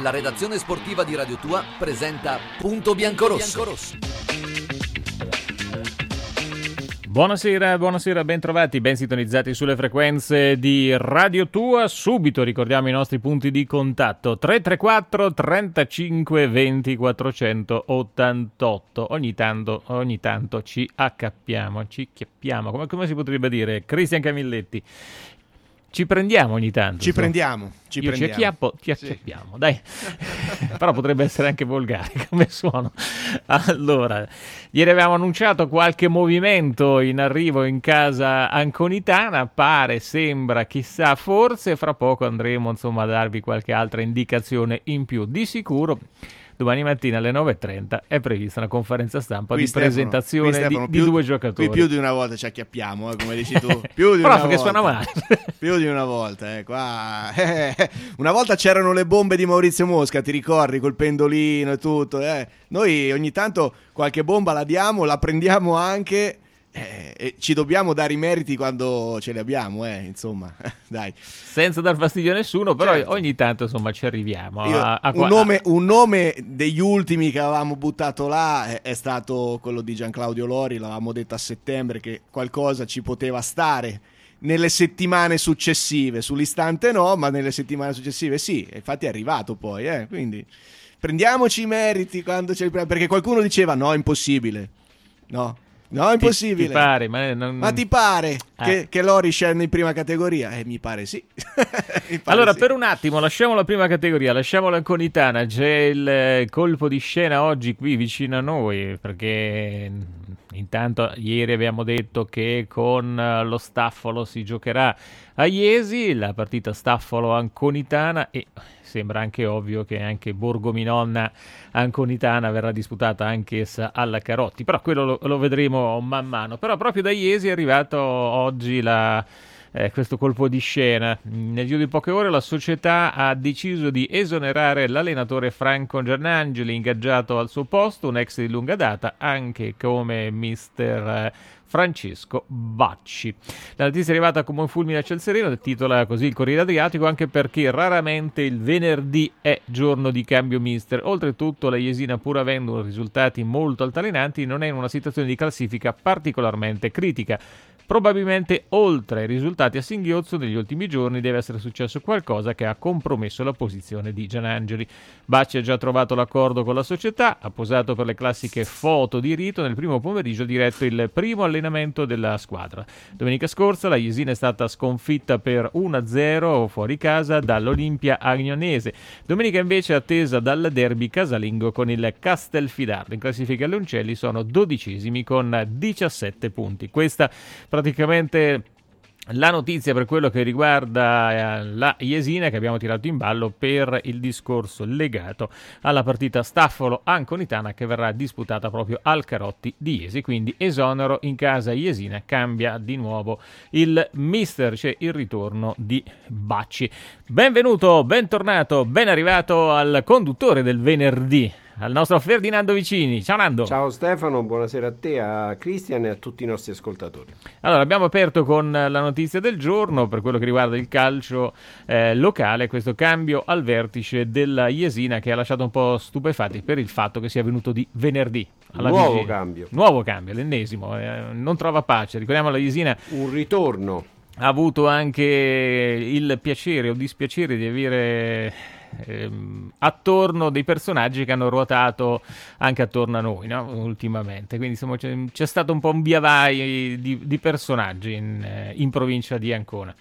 La redazione sportiva di Radio Tua presenta Punto Biancorosso. Buonasera, ben trovati, ben sintonizzati sulle frequenze di Radio Tua. Subito ricordiamo i nostri punti di contatto: 334 35 20 488. Ogni tanto ci chiappiamo, come si potrebbe dire? Cristian Camilletti. Ci prendiamo ogni tanto. Ci prendiamo. Ci acchiappiamo, dai. Però potrebbe essere anche volgare come suono. Allora, ieri avevamo annunciato qualche movimento in arrivo in casa anconitana. Sembra, chissà, forse fra poco andremo a darvi qualche altra indicazione in più. Di sicuro domani mattina alle 9:30 è prevista una conferenza stampa di presentazione di due giocatori. Qui più di una volta ci acchiappiamo, come dici tu. Più di Prof, che suona male. Più di una volta, qua. Una volta c'erano le bombe di Maurizio Mosca, ti ricordi, col pendolino e tutto. Noi ogni tanto qualche bomba la diamo, la prendiamo anche. E ci dobbiamo dare i meriti quando ce li abbiamo, insomma, dai. Senza dar fastidio a nessuno, però certo. Ogni tanto ci arriviamo. Un nome degli ultimi che avevamo buttato là è stato quello di Gianclaudio Lori. L'avevamo detto a settembre che qualcosa ci poteva stare nelle settimane successive, sull'istante no, ma nelle settimane successive sì, infatti è arrivato poi, quindi prendiamoci i meriti quando perché qualcuno diceva no, è impossibile, no, è impossibile. Ti pare, ma ti pare che Lori scenda in prima categoria? Mi pare sì. Allora, per un attimo lasciamo la prima categoria, lasciamo l'Anconitana. C'è il colpo di scena oggi qui vicino a noi, perché intanto ieri abbiamo detto che con lo Staffolo si giocherà a Iesi, la partita Staffolo-Anconitana, e sembra anche ovvio che anche Borgominonna Anconitana verrà disputata anch'essa alla Carotti, però quello lo vedremo man mano. Però proprio da Iesi è arrivato oggi questo colpo di scena. Nel giro di poche ore la società ha deciso di esonerare l'allenatore Franco Giannangeli, ingaggiato al suo posto, un ex di lunga data, anche come mister Francesco Bacci. La notizia è arrivata come un fulmine a ciel sereno, titola così il Corriere Adriatico, anche perché raramente il venerdì è giorno di cambio mister. Oltretutto la Jesina, pur avendo risultati molto altalenanti, non è in una situazione di classifica particolarmente critica. Probabilmente oltre ai risultati a singhiozzo degli ultimi giorni deve essere successo qualcosa che ha compromesso la posizione di Giannangeli. Bacci ha già trovato l'accordo con la società, ha posato per le classiche foto di rito nel primo pomeriggio, diretto il primo allenamento della squadra. Domenica scorsa la Jesina è stata sconfitta per 1-0 fuori casa dall'Olimpia Agnonese. Domenica invece è attesa dal derby casalingo con il Castelfidardo. In classifica gli Oncelli sono 12esimi con 17 punti. Questa praticamente la notizia per quello che riguarda la Jesina, che abbiamo tirato in ballo per il discorso legato alla partita Staffolo-Anconitana che verrà disputata proprio al Carotti di Iesi. Quindi esonero in casa Jesina, cambia di nuovo il mister, c'è il ritorno di Bacci. Benvenuto, bentornato, ben arrivato al conduttore del venerdì, al nostro Ferdinando Vicini. Ciao Nando. Ciao Stefano, buonasera a te, a Cristian e a tutti i nostri ascoltatori. Allora, abbiamo aperto con la notizia del giorno per quello che riguarda il calcio locale, questo cambio al vertice della Jesina che ha lasciato un po' stupefatti per il fatto che sia venuto di venerdì. Nuovo cambio, l'ennesimo, non trova pace. Ricordiamo la Jesina, un ritorno. Ha avuto anche il piacere o dispiacere di avere attorno dei personaggi che hanno ruotato anche attorno a noi, no? Ultimamente, quindi insomma c'è stato un po' un via vai di personaggi in provincia di Ancona.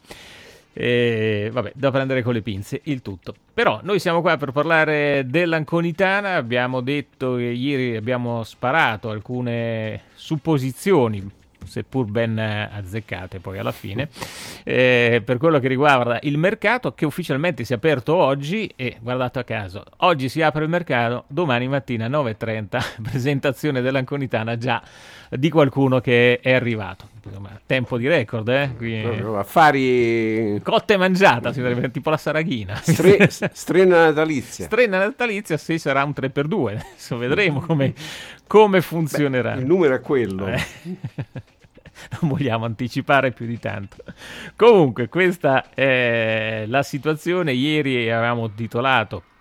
Da prendere con le pinze il tutto. Però noi siamo qua per parlare dell'Anconitana. Abbiamo detto che ieri abbiamo sparato alcune supposizioni, seppur ben azzeccate poi alla fine, per quello che riguarda il mercato, che ufficialmente si è aperto oggi. E guardate a caso, oggi si apre il mercato, domani mattina 9:30 presentazione dell'Anconitana già di qualcuno che è arrivato. Insomma, tempo di record, qui, affari cotta e mangiata, si sarebbe tipo la Saraghina. Strenna natalizia, sì, sarà un 3x2, adesso vedremo come funzionerà. Il numero è quello. Non vogliamo anticipare più di tanto. Comunque questa è la situazione. Ieri avevamo titolato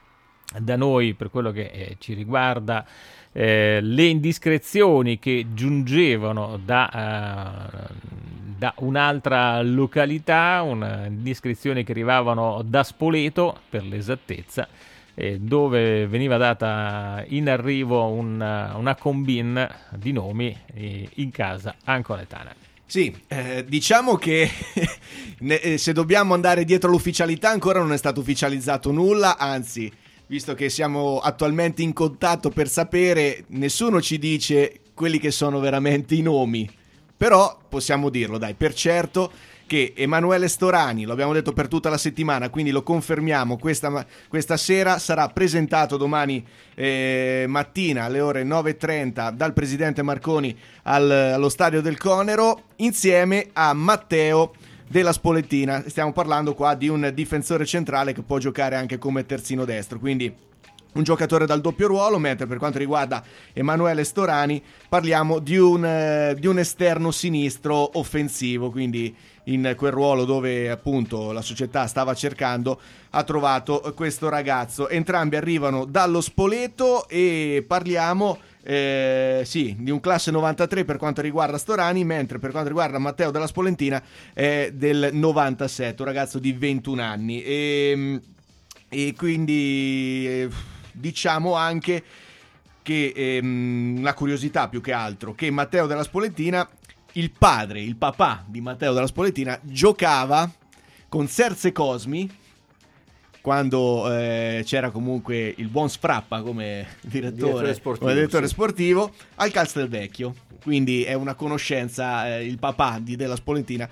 da noi per quello che ci riguarda le indiscrezioni che giungevano da un'altra località, indiscrezioni che arrivavano da Spoleto per l'esattezza, dove veniva data in arrivo una combine di nomi in casa ancoletana. Sì, diciamo che se dobbiamo andare dietro l'ufficialità ancora non è stato ufficializzato nulla, anzi, visto che siamo attualmente in contatto per sapere, nessuno ci dice quelli che sono veramente i nomi, però possiamo dirlo, dai, per certo che Emanuele Storani, lo abbiamo detto per tutta la settimana, quindi lo confermiamo, questa sera sarà presentato domani mattina alle ore 9:30 dal presidente Marconi allo stadio del Conero, insieme a Matteo della Spoletina. Stiamo parlando qua di un difensore centrale che può giocare anche come terzino destro, quindi un giocatore dal doppio ruolo, mentre per quanto riguarda Emanuele Storani parliamo di un esterno sinistro offensivo, quindi in quel ruolo dove appunto la società stava cercando ha trovato questo ragazzo. Entrambi arrivano dallo Spoleto e parliamo di un classe 93 per quanto riguarda Storani, mentre per quanto riguarda Matteo della Spolentina è del 97, un ragazzo di 21 anni e quindi diciamo anche che una curiosità più che altro, che Matteo della Spolentina, il papà di Matteo della Spolentina, giocava con Serse Cosmi quando c'era comunque il buon Sfrappa come direttore sportivo al Castelvecchio, quindi è una conoscenza il papà della Spolentina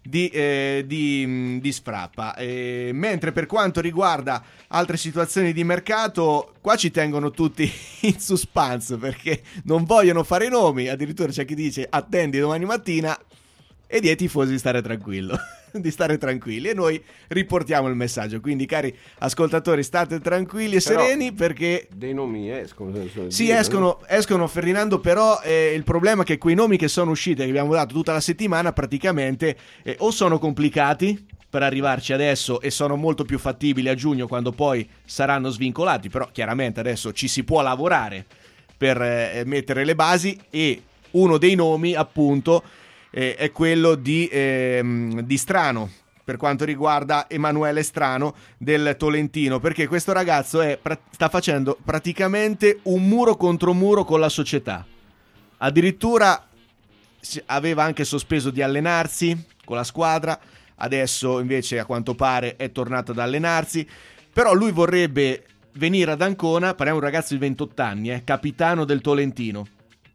di Sfrappa. Mentre per quanto riguarda altre situazioni di mercato, qua ci tengono tutti in suspense perché non vogliono fare nomi, addirittura c'è chi dice attendi domani mattina, e di ai tifosi di stare tranquilli, e noi riportiamo il messaggio. Quindi cari ascoltatori, state tranquilli e sereni, perché dei nomi escono. Sì, escono Ferdinando, però il problema è che quei nomi che sono usciti, che abbiamo dato tutta la settimana, praticamente o sono complicati per arrivarci adesso e sono molto più fattibili a giugno quando poi saranno svincolati, però chiaramente adesso ci si può lavorare per mettere le basi, e uno dei nomi appunto è quello di Strano, per quanto riguarda Emanuele Strano del Tolentino, perché questo ragazzo sta facendo praticamente un muro contro muro con la società, addirittura aveva anche sospeso di allenarsi con la squadra, adesso invece a quanto pare è tornato ad allenarsi, però lui vorrebbe venire ad Ancona, parliamo di un ragazzo di 28 anni, capitano del Tolentino,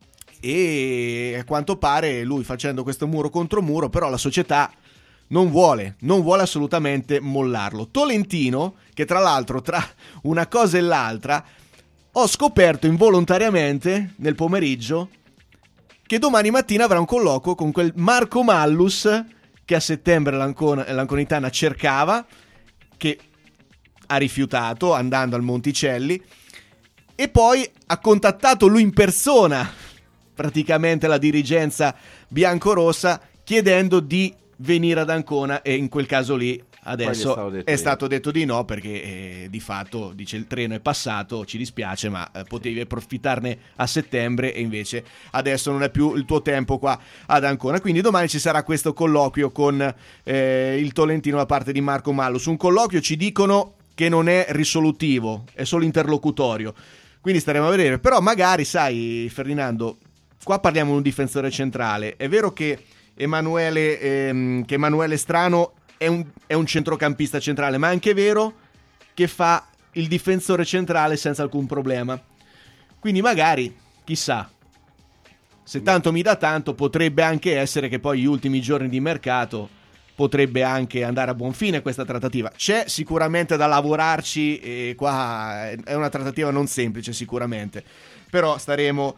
e a quanto pare lui facendo questo muro contro muro, però la società non vuole assolutamente mollarlo. Tolentino, che tra l'altro tra una cosa e l'altra ho scoperto involontariamente nel pomeriggio che domani mattina avrà un colloquio con quel Marco Mallus che a settembre l'Anconitana cercava, che ha rifiutato andando al Monticelli, e poi ha contattato lui in persona praticamente la dirigenza biancorossa chiedendo di venire ad Ancona, e in quel caso lì adesso è stato detto di no, perché di fatto dice il treno è passato, ci dispiace, ma potevi approfittarne a settembre e invece adesso non è più il tuo tempo qua ad Ancona. Quindi domani ci sarà questo colloquio con il Tolentino da parte di Marco Mallus, un colloquio ci dicono che non è risolutivo, è solo interlocutorio, quindi staremo a vedere. Però magari, sai Ferdinando, qua parliamo di un difensore centrale, è vero che Emanuele Strano è un centrocampista centrale, ma è anche vero che fa il difensore centrale senza alcun problema, quindi magari, chissà, se tanto mi dà tanto, potrebbe anche essere che poi gli ultimi giorni di mercato potrebbe anche andare a buon fine questa trattativa. C'è sicuramente da lavorarci, e qua è una trattativa non semplice sicuramente, però staremo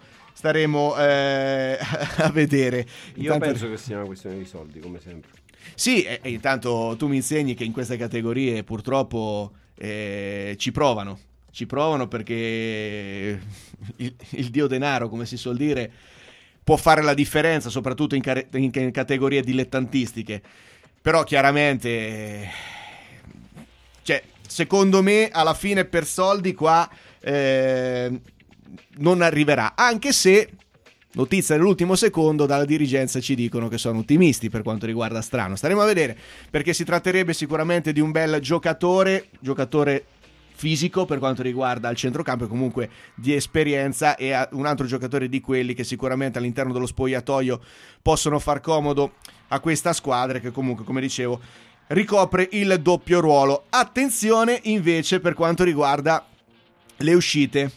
a vedere. Io penso che sia una questione di soldi, come sempre. Sì, e intanto tu mi insegni che in queste categorie purtroppo ci provano perché il dio denaro, come si suol dire, può fare la differenza, soprattutto in categorie dilettantistiche. Però chiaramente secondo me alla fine per soldi qua non arriverà, anche se notizia dell'ultimo secondo dalla dirigenza ci dicono che sono ottimisti per quanto riguarda Strano. Staremo a vedere, perché si tratterebbe sicuramente di un bel giocatore fisico per quanto riguarda il centrocampo e comunque di esperienza, e un altro giocatore di quelli che sicuramente all'interno dello spogliatoio possono far comodo a questa squadra, che comunque, come dicevo, ricopre il doppio ruolo. Attenzione invece per quanto riguarda le uscite,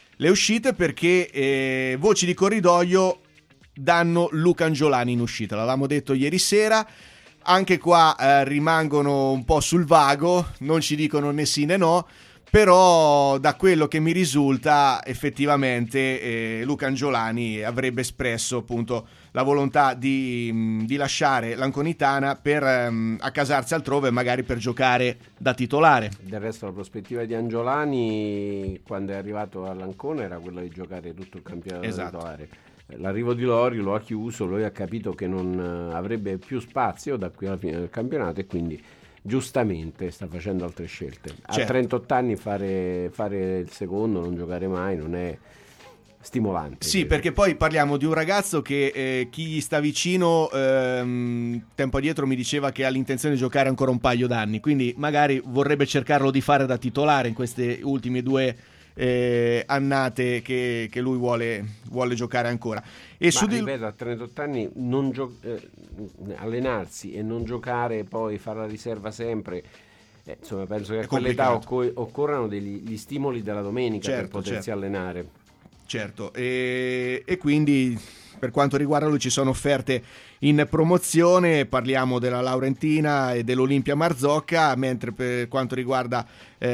perché voci di corridoio danno Luca Angiolani in uscita. L'avevamo detto ieri sera, anche qua rimangono un po' sul vago, non ci dicono né sì né no, però da quello che mi risulta effettivamente Luca Angiolani avrebbe espresso appunto la volontà di lasciare l'Anconitana per accasarsi altrove, magari per giocare da titolare. Del resto la prospettiva di Angiolani quando è arrivato all'Ancona era quella di giocare tutto il campionato da titolare. L'arrivo di Lori lo ha chiuso, lui ha capito che non avrebbe più spazio da qui alla fine del campionato e quindi giustamente sta facendo altre scelte. A 38 anni fare il secondo, non giocare mai, non è stimolante. Sì, perché poi parliamo di un ragazzo che chi gli sta vicino tempo addietro mi diceva che ha l'intenzione di giocare ancora un paio d'anni, quindi magari vorrebbe cercarlo di fare da titolare in queste ultime 2 annate che lui vuole giocare ancora. E ripeto, a 38 anni allenarsi e non giocare, poi fare la riserva sempre, insomma penso che a quell'età occorrano gli stimoli della domenica per potersi allenare. Certo, e quindi per quanto riguarda lui ci sono offerte in promozione, parliamo della Laurentina e dell'Olimpia Marzocca, mentre per quanto riguarda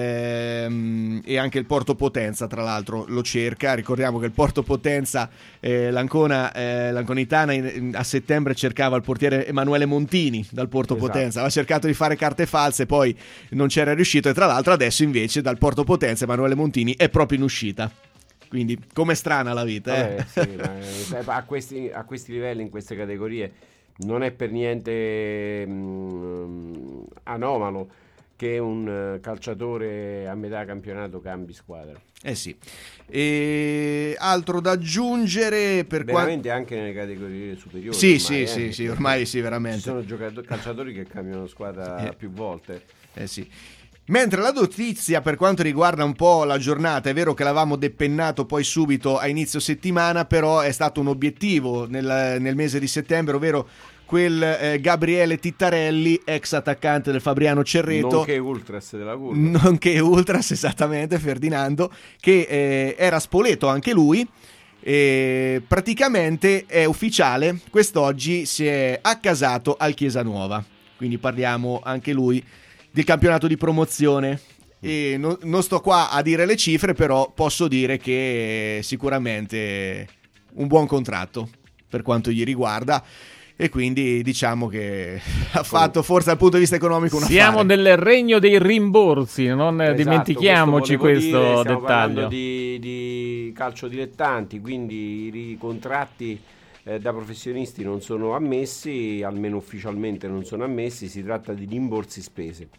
e anche il Porto Potenza tra l'altro lo cerca. Ricordiamo che il Porto Potenza, l'Anconitana a settembre cercava il portiere Emanuele Montini dal Porto Potenza, aveva cercato di fare carte false, poi non c'era riuscito, e tra l'altro adesso invece dal Porto Potenza Emanuele Montini è proprio in uscita. Quindi com'è strana la vita, Sì, ma a questi livelli, in queste categorie, non è per niente anomalo che un calciatore a metà campionato cambi squadra. Sì. E altro da aggiungere per veramente anche nelle categorie superiori? Sì, ormai sì, veramente. Ci sono calciatori che cambiano squadra più volte. Sì. Mentre la notizia per quanto riguarda un po' la giornata, è vero che l'avevamo depennato poi subito a inizio settimana, però è stato un obiettivo nel mese di settembre, ovvero quel Gabriele Tittarelli, ex attaccante del Fabriano Cerreto, nonché Ultras della Curva. Nonché Ultras, esattamente, Ferdinando, che era Spoleto anche lui. E praticamente è ufficiale, quest'oggi si è accasato al Chiesa Nuova, quindi parliamo anche lui del campionato di promozione. E non sto qua a dire le cifre, però posso dire che sicuramente un buon contratto per quanto gli riguarda, e quindi diciamo che ha fatto forse dal punto di vista economico un affare. Siamo nel regno dei rimborsi, non dimentichiamoci questo stiamo dettaglio. Di calcio dilettanti, quindi i contratti da professionisti non sono ammessi, almeno ufficialmente non sono ammessi, si tratta di rimborsi spese.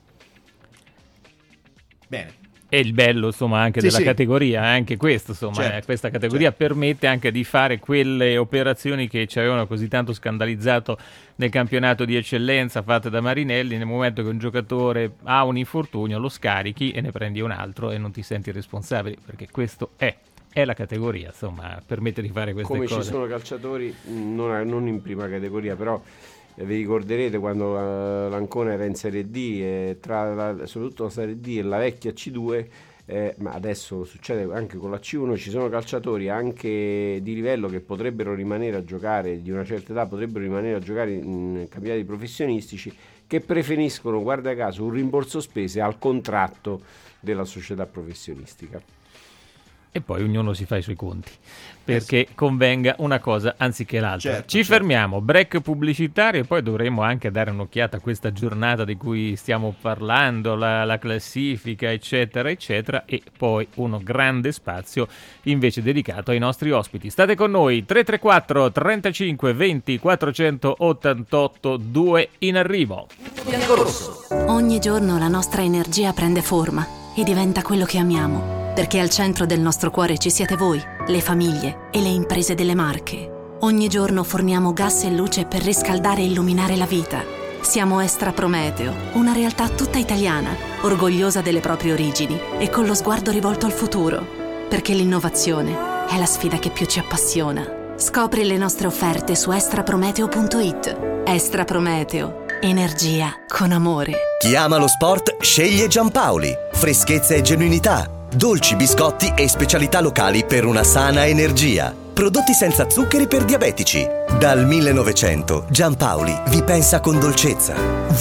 Bene. E il bello, insomma, anche della categoria, anche questo, insomma, certo, questa categoria permette anche di fare quelle operazioni che ci avevano così tanto scandalizzato nel campionato di eccellenza fatte da Marinelli. Nel momento che un giocatore ha un infortunio lo scarichi e ne prendi un altro e non ti senti responsabile, perché questo è la categoria, insomma, permette di fare queste cose. Come ci sono calciatori, non in prima categoria, però vi ricorderete quando l'Ancona era in Serie D, soprattutto la Serie D e la vecchia C2, ma adesso succede anche con la C1, ci sono calciatori anche di livello che potrebbero rimanere a giocare, di una certa età potrebbero rimanere a giocare in campionati professionistici, che preferiscono, guarda caso, un rimborso spese al contratto della società professionistica. e poi ognuno si fa i suoi conti, perché convenga una cosa anziché l'altra. Certo, Ci fermiamo, break pubblicitario, e poi dovremo anche dare un'occhiata a questa giornata di cui stiamo parlando, la classifica, eccetera, eccetera, e poi uno grande spazio invece dedicato ai nostri ospiti. State con noi, 334 35 20 488, 2 in arrivo. Biancorosso. Ogni giorno la nostra energia prende forma e diventa quello che amiamo, perché al centro del nostro cuore ci siete voi, le famiglie e le imprese delle Marche. Ogni giorno forniamo gas e luce per riscaldare e illuminare la vita. Siamo Estra Prometeo, una realtà tutta italiana, orgogliosa delle proprie origini e con lo sguardo rivolto al futuro, perché l'innovazione è la sfida che più ci appassiona. Scopri le nostre offerte su extraprometeo.it. Estra Prometeo, energia con amore. Chi ama lo sport sceglie Giampaoli. Freschezza e genuinità, dolci, biscotti e specialità locali per una sana energia. Prodotti senza zuccheri per diabetici. Dal 1900 Giampaoli vi pensa con dolcezza.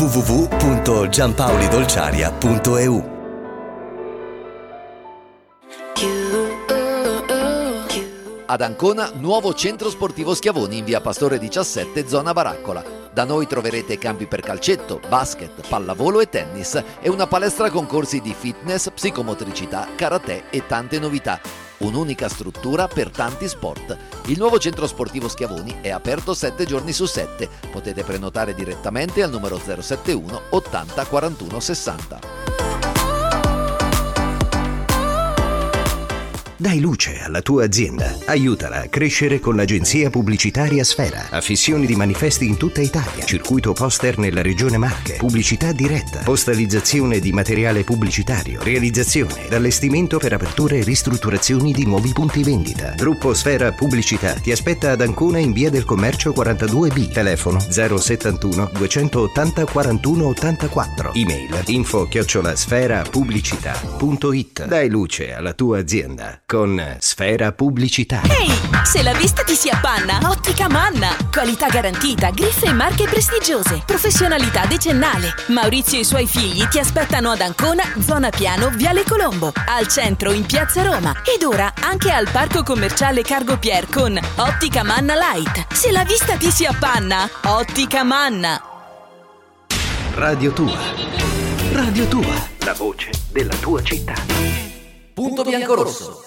www.giampaolidolciaria.eu. Ad Ancona, nuovo centro sportivo Schiavoni in via Pastore 17, zona Baraccola. Da noi troverete campi per calcetto, basket, pallavolo e tennis e una palestra con corsi di fitness, psicomotricità, karate e tante novità. Un'unica struttura per tanti sport. Il nuovo centro sportivo Schiavoni è aperto 7 giorni su 7. Potete prenotare direttamente al numero 071 80 41 60. Dai luce alla tua azienda. Aiutala a crescere con l'agenzia pubblicitaria Sfera. Affissioni di manifesti in tutta Italia. Circuito poster nella regione Marche. Pubblicità diretta. Postalizzazione di materiale pubblicitario. Realizzazione ed allestimento per aperture e ristrutturazioni di nuovi punti vendita. Gruppo Sfera Pubblicità ti aspetta ad Ancona in via del Commercio 42B. Telefono 071 280 41 84. Email info@sferapubblicità.it. Dai luce alla tua azienda con Sfera Pubblicità. Ehi, se la vista ti si appanna, Ottica Manna. Qualità garantita, griffe e marche prestigiose, professionalità decennale. Maurizio e i suoi figli ti aspettano ad Ancona, zona Piano, Viale Colombo, al centro in Piazza Roma ed ora anche al parco commerciale Cargo Pier con Ottica Manna Light. Se la vista ti si appanna, Ottica Manna. Radio Tua. Radio Tua. La voce della tua città. Punto Biancorosso.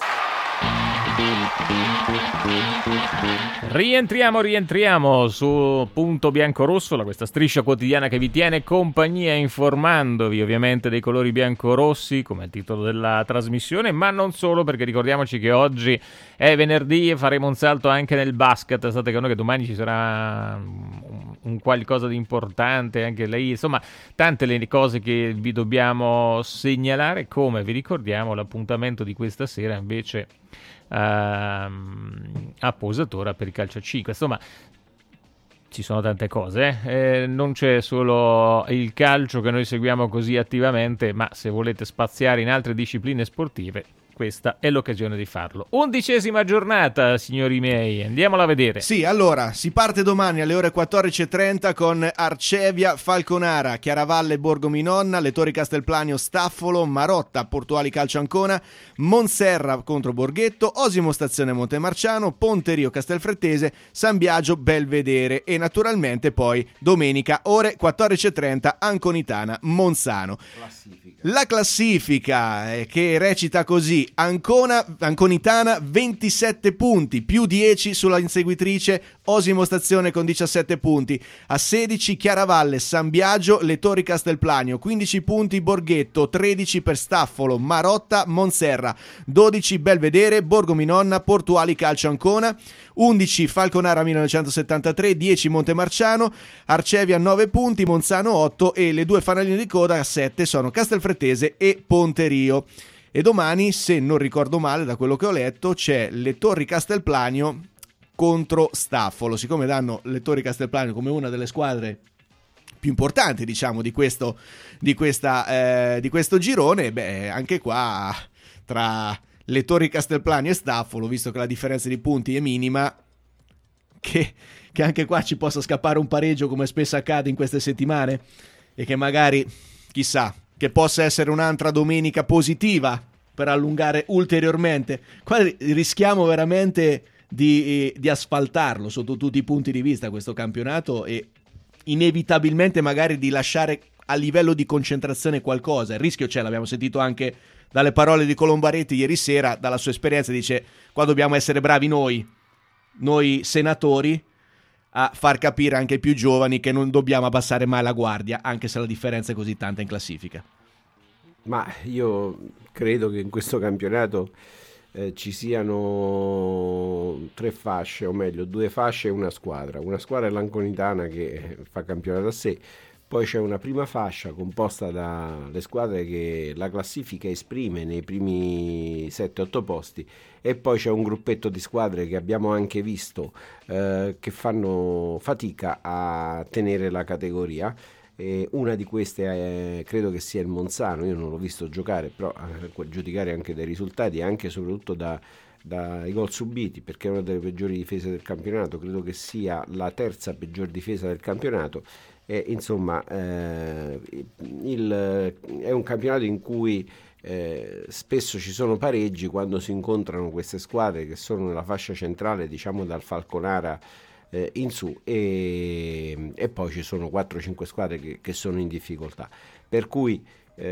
Rientriamo su Punto Biancorosso, questa striscia quotidiana che vi tiene compagnia informandovi ovviamente dei colori biancorossi come il titolo della trasmissione, ma non solo, perché ricordiamoci che oggi è venerdì e faremo un salto anche nel basket. State con noi che domani ci sarà un qualcosa di importante anche lei, insomma tante le cose che vi dobbiamo segnalare. Come vi ricordiamo, l'appuntamento di questa sera invece a Posatora per il calcio a 5. Insomma, ci sono tante cose, non c'è solo il calcio che noi seguiamo così attivamente, ma se volete spaziare in altre discipline sportive, questa è l'occasione di farlo. 11ª giornata, signori miei, andiamola a vedere. Sì, allora, si parte domani alle ore 14.30 con Arcevia, Falconara, Chiaravalle, Borgo Minonna, Lettori Castelplanio, Staffolo, Marotta, Portuali Calcio Ancona, Monserra contro Borghetto, Osimo Stazione Montemarciano, Ponterio Castelfrettese, San Biagio Belvedere e naturalmente poi domenica ore 14.30 Anconitana Monzano. La classifica che recita così: Anconitana 27 punti, più 10 sulla inseguitrice Osimo Stazione con 17 punti, a 16 Chiaravalle, San Biagio, Lettori Castelplanio, 15 punti Borghetto, 13 per Staffolo, Marotta, Monserra, 12 Belvedere, Borgo Minonna, Portuali Calcio Ancona, 11 Falconara 1973, 10 Montemarciano, Arcevia 9 punti, Monzano 8 e le due fanalline di coda a 7 sono Castelfrettese e Ponterio. E domani, se non ricordo male da quello che ho letto, c'è Lettori Castelplanio contro Staffolo. Siccome danno Lettori Castelplanio come una delle squadre più importanti, diciamo, di questo girone, beh, anche qua tra Lettori Castelplanio e Staffolo, visto che la differenza di punti è minima, che anche qua ci possa scappare un pareggio come spesso accade in queste settimane, e che magari, chissà, che possa essere un'altra domenica positiva per allungare ulteriormente. Qua rischiamo veramente di asfaltarlo sotto tutti i punti di vista questo campionato, e inevitabilmente magari di lasciare a livello di concentrazione qualcosa. Il rischio c'è, l'abbiamo sentito anche dalle parole di Colombaretti ieri sera, dalla sua esperienza, dice: qua dobbiamo essere bravi noi senatori a far capire anche ai più giovani che non dobbiamo abbassare mai la guardia, anche se la differenza è così tanta in classifica. Ma io credo che in questo campionato ci siano 3 fasce, o meglio 2 fasce e una squadra è l'Anconitana, che fa campionato a sé. Poi c'è una prima fascia composta dalle squadre che la classifica esprime nei primi 7-8 posti, e poi c'è un gruppetto di squadre che abbiamo anche visto che fanno fatica a tenere la categoria. E una di queste credo che sia il Monzano. Io non l'ho visto giocare, però giudicare anche dai risultati e anche soprattutto dai gol subiti, perché è una delle peggiori difese del campionato, credo che sia la terza peggior difesa del campionato. E insomma è un campionato in cui spesso ci sono pareggi quando si incontrano queste squadre che sono nella fascia centrale, diciamo dal Falconara in su, e poi ci sono 4-5 squadre che sono in difficoltà, per cui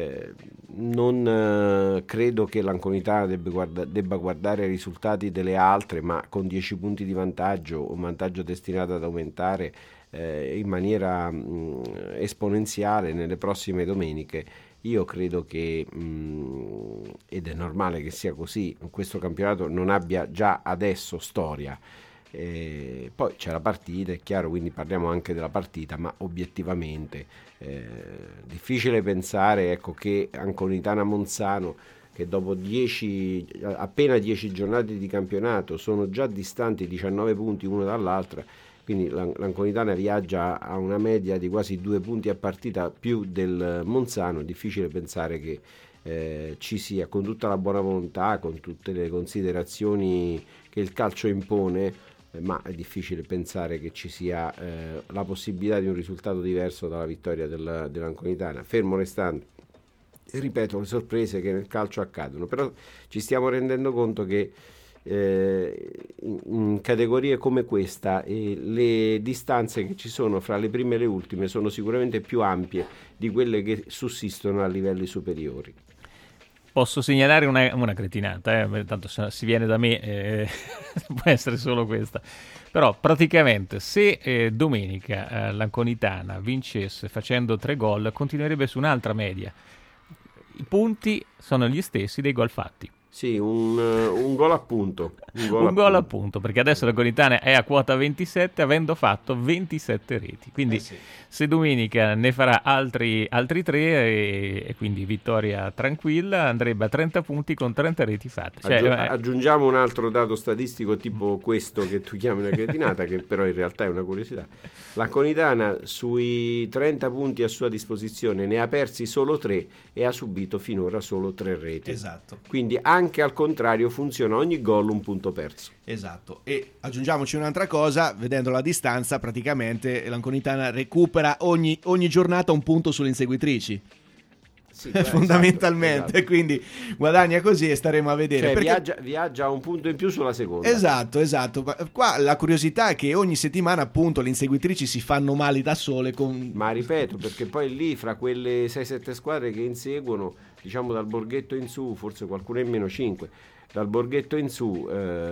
non credo che l'Anconitana debba guardare i risultati delle altre, ma con 10 punti di vantaggio, un vantaggio destinato ad aumentare in maniera esponenziale nelle prossime domeniche. Io credo che, ed è normale che sia così, questo campionato non abbia già adesso storia. Poi c'è la partita, è chiaro, quindi parliamo anche della partita, ma obiettivamente difficile pensare, ecco, che Anconitana Monzano, che dopo appena 10 giornate di campionato sono già distanti 19 punti uno dall'altra, quindi l'Anconitana viaggia a una media di quasi 2 punti a partita più del Monzano. Difficile pensare che ci sia, con tutta la buona volontà, con tutte le considerazioni che il calcio impone, ma è difficile pensare che ci sia la possibilità di un risultato diverso dalla vittoria dell'Anconitana, fermo restando, ripeto, le sorprese che nel calcio accadono. Però ci stiamo rendendo conto che in categorie come questa le distanze che ci sono fra le prime e le ultime sono sicuramente più ampie di quelle che sussistono a livelli superiori. Posso segnalare una cretinata, tanto se si viene da me può essere solo questa, però praticamente se domenica l'Anconitana vincesse facendo 3 gol, continuerebbe su un'altra media. I punti sono gli stessi dei gol fatti. Sì, un gol appunto. Un gol appunto, perché adesso l'Anconitana è a quota 27 avendo fatto 27 reti. Quindi se domenica ne farà altri 3 e quindi vittoria tranquilla, andrebbe a 30 punti con 30 reti fatte. Aggiungiamo un altro dato statistico tipo questo che tu chiami una cretinata, che però in realtà è una curiosità. L'Anconitana sui 30 punti a sua disposizione ne ha persi solo 3 e ha subito finora solo 3 reti. Esatto. Quindi anche al contrario funziona, ogni gol un punto perso. Esatto. E aggiungiamoci un'altra cosa: vedendo la distanza, praticamente l'Anconitana recupera ogni giornata un punto sulle inseguitrici. Sì, fondamentalmente, esatto. Quindi guadagna così e staremo a vedere. Cioè, perché viaggia un punto in più sulla seconda. Esatto. Qua la curiosità è che ogni settimana appunto le inseguitrici si fanno male da sole Ma ripeto, perché poi lì fra quelle 6-7 squadre che inseguono, diciamo dal Borghetto in su, forse qualcuno in meno 5, dal Borghetto in su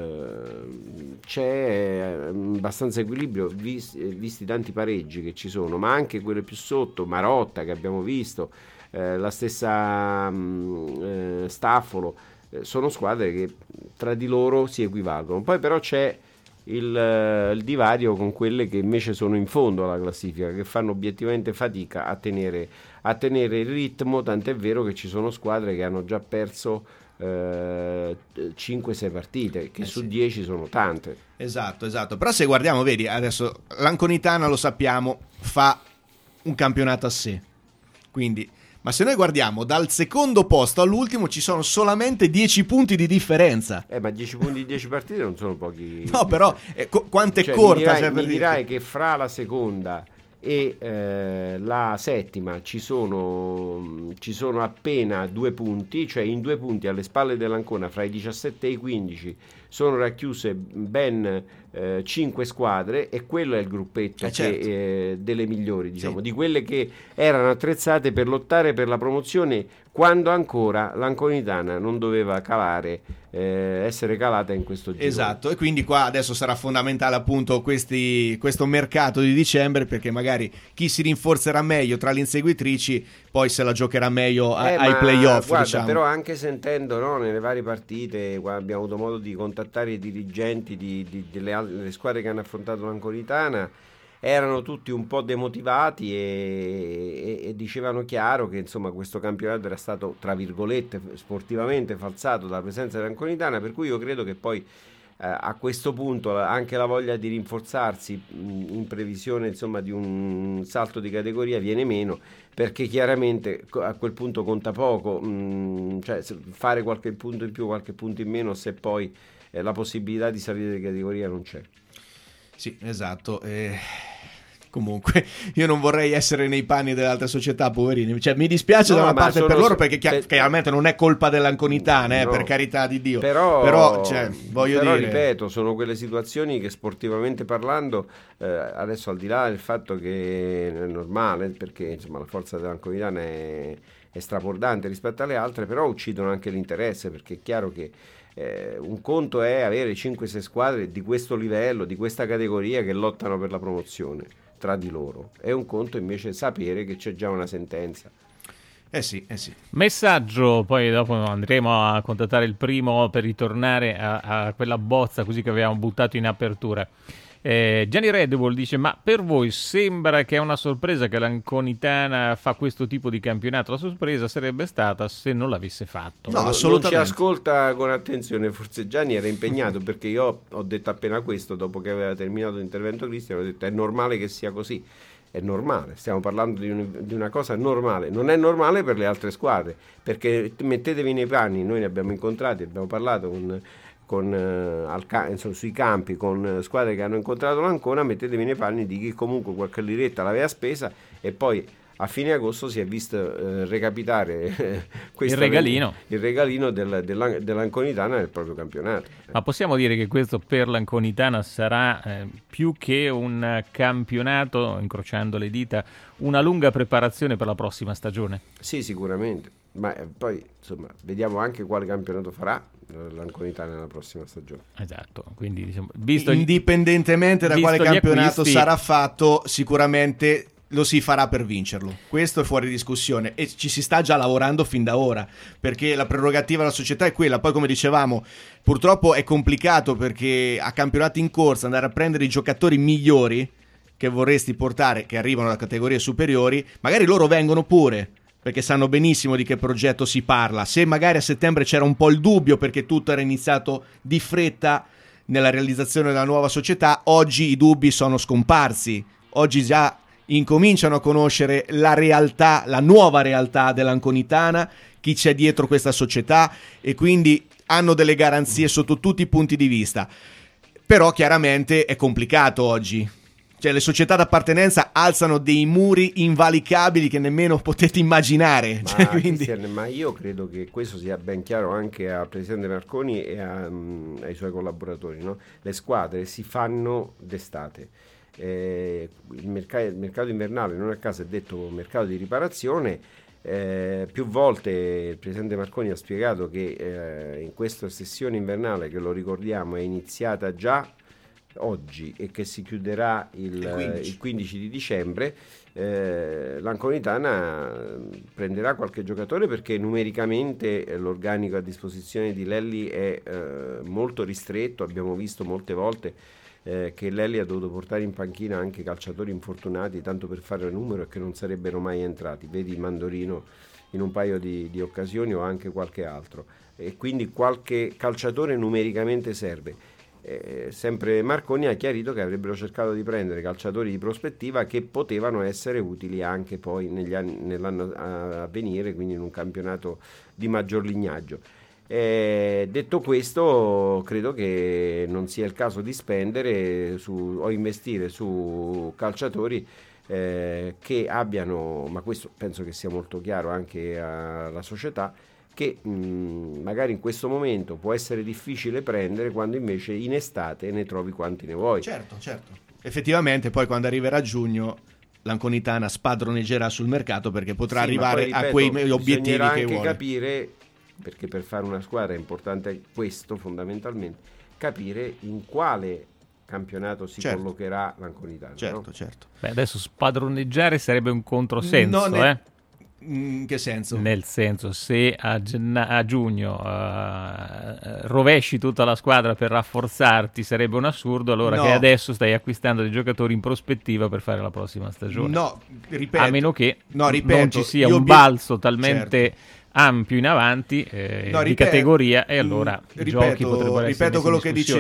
c'è abbastanza equilibrio, visti tanti pareggi che ci sono, ma anche quelle più sotto, Marotta che abbiamo visto, la stessa Staffolo, sono squadre che tra di loro si equivalgono. Poi però c'è il divario con quelle che invece sono in fondo alla classifica, che fanno obiettivamente fatica a tenere il ritmo, tant'è vero che ci sono squadre che hanno già perso 5-6 partite, che su 10 sono tante. Esatto. Però se guardiamo, vedi, adesso l'Anconitana, lo sappiamo, fa un campionato a sé, quindi, ma se noi guardiamo dal secondo posto all'ultimo ci sono solamente 10 punti di differenza. Ma 10 punti di 10 partite non sono pochi. No, però quanto è corta. Mi dirai che fra la seconda e la settima ci sono appena 2 punti, cioè in 2 punti alle spalle dell'Ancona fra i 17 e i 15 sono racchiuse ben 5 squadre, e quello è il gruppetto che, delle migliori, diciamo, di quelle che erano attrezzate per lottare per la promozione quando ancora l'Anconitana non doveva essere calata in questo giro. Esatto, e quindi qua adesso sarà fondamentale appunto questo mercato di dicembre, perché magari chi si rinforzerà meglio tra le inseguitrici poi se la giocherà meglio ai playoff. Guarda, diciamo. però anche sentendo, no, nelle varie partite, abbiamo avuto modo di contattare i dirigenti delle squadre che hanno affrontato l'Anconitana, erano tutti un po' demotivati e dicevano chiaro che insomma questo campionato era stato, tra virgolette, sportivamente falsato dalla presenza dell'Anconitana, per cui io credo che poi a questo punto anche la voglia di rinforzarsi in previsione insomma di un salto di categoria viene meno, perché chiaramente a quel punto conta poco, cioè fare qualche punto in più, qualche punto in meno, se poi la possibilità di salire di categoria non c'è. Sì, esatto. Comunque io non vorrei essere nei panni delle altre società, poverini, cioè mi dispiace da una parte per loro, perché chiaramente non è colpa dell'Anconitana, no, per carità di Dio, però cioè, voglio dire, ripeto, sono quelle situazioni che sportivamente parlando, adesso al di là del fatto che è normale, perché insomma la forza dell'Anconitana è strabordante rispetto alle altre, però uccidono anche l'interesse, perché è chiaro che un conto è avere 5-6 squadre di questo livello, di questa categoria, che lottano per la promozione tra di loro, è un conto invece sapere che c'è già una sentenza. Eh sì. Messaggio, poi dopo andremo a contattare il primo per ritornare a quella bozza così che avevamo buttato in apertura. Gianni Red Bull dice: ma per voi sembra che è una sorpresa che l'Anconitana fa questo tipo di campionato? La sorpresa sarebbe stata se non l'avesse fatto. No, assolutamente. Non ci ascolta con attenzione, forse Gianni era impegnato, perché io ho detto appena questo, dopo che aveva terminato l'intervento Cristian, ho detto è normale che sia così. È normale, stiamo parlando di una cosa normale. Non è normale per le altre squadre, perché mettetevi nei panni, noi ne abbiamo incontrati, abbiamo parlato sui campi con squadre che hanno incontrato l'Ancona, mettetevi nei panni di chi comunque qualche liretta l'aveva spesa e poi a fine agosto si è visto recapitare il regalino dell'Anconitana nel proprio campionato. Ma possiamo dire che questo per l'Anconitana sarà più che un campionato, incrociando le dita, una lunga preparazione per la prossima stagione? Sì, sicuramente, ma poi insomma vediamo anche quale campionato farà l'Anconitana nella prossima stagione. Esatto, quindi diciamo, indipendentemente da quale campionato sarà fatto, sicuramente lo si farà per vincerlo, questo è fuori discussione, e ci si sta già lavorando fin da ora, perché la prerogativa della società è quella. Poi, come dicevamo, purtroppo è complicato, perché a campionati in corsa andare a prendere i giocatori migliori che vorresti portare, che arrivano da categorie superiori, magari loro vengono pure perché sanno benissimo di che progetto si parla. Se magari a settembre c'era un po' il dubbio, perché tutto era iniziato di fretta nella realizzazione della nuova società, oggi i dubbi sono scomparsi, oggi già incominciano a conoscere la realtà, la nuova realtà dell'Anconitana, chi c'è dietro questa società, e quindi hanno delle garanzie sotto tutti i punti di vista. Però chiaramente è complicato oggi, cioè le società d'appartenenza alzano dei muri invalicabili che nemmeno potete immaginare. Quindi... ma io credo che questo sia ben chiaro anche al presidente Marconi e ai suoi collaboratori, no? Le squadre si fanno d'estate. Il mercato invernale non a caso è detto mercato di riparazione. Più volte il presidente Marconi ha spiegato che in questa sessione invernale, che lo ricordiamo è iniziata già oggi e che si chiuderà il 15 di dicembre, l'Anconitana prenderà qualche giocatore, perché numericamente l'organico a disposizione di Lelli è molto ristretto. Abbiamo visto molte volte che Lelli ha dovuto portare in panchina anche calciatori infortunati, tanto per fare numero, e che non sarebbero mai entrati. Vedi Mandorino in un paio di occasioni, o anche qualche altro, e quindi qualche calciatore numericamente serve. Sempre Marconi ha chiarito che avrebbero cercato di prendere calciatori di prospettiva che potevano essere utili anche poi nell'anno a venire, quindi in un campionato di maggior lignaggio. Detto questo, credo che non sia il caso di spendere o investire su calciatori che abbiano, ma questo penso che sia molto chiaro anche alla società, che magari in questo momento può essere difficile prendere, quando invece in estate ne trovi quanti ne vuoi. Certo. Effettivamente poi quando arriverà giugno l'Anconitana spadroneggerà sul mercato, perché potrà arrivare poi, ripeto, a quei obiettivi che anche vuole. Capire, perché per fare una squadra è importante questo fondamentalmente, capire in quale campionato si collocherà l'Anconitana. Certo. Beh, adesso spadroneggiare sarebbe un controsenso, In che senso? Nel senso, se a giugno rovesci tutta la squadra per rafforzarti, sarebbe un assurdo, allora che adesso stai acquistando dei giocatori in prospettiva per fare la prossima stagione. No, ripeto. A meno che non ci sia un balzo talmente ampio in avanti di categoria, e allora i giochi potrebbero essere ripeto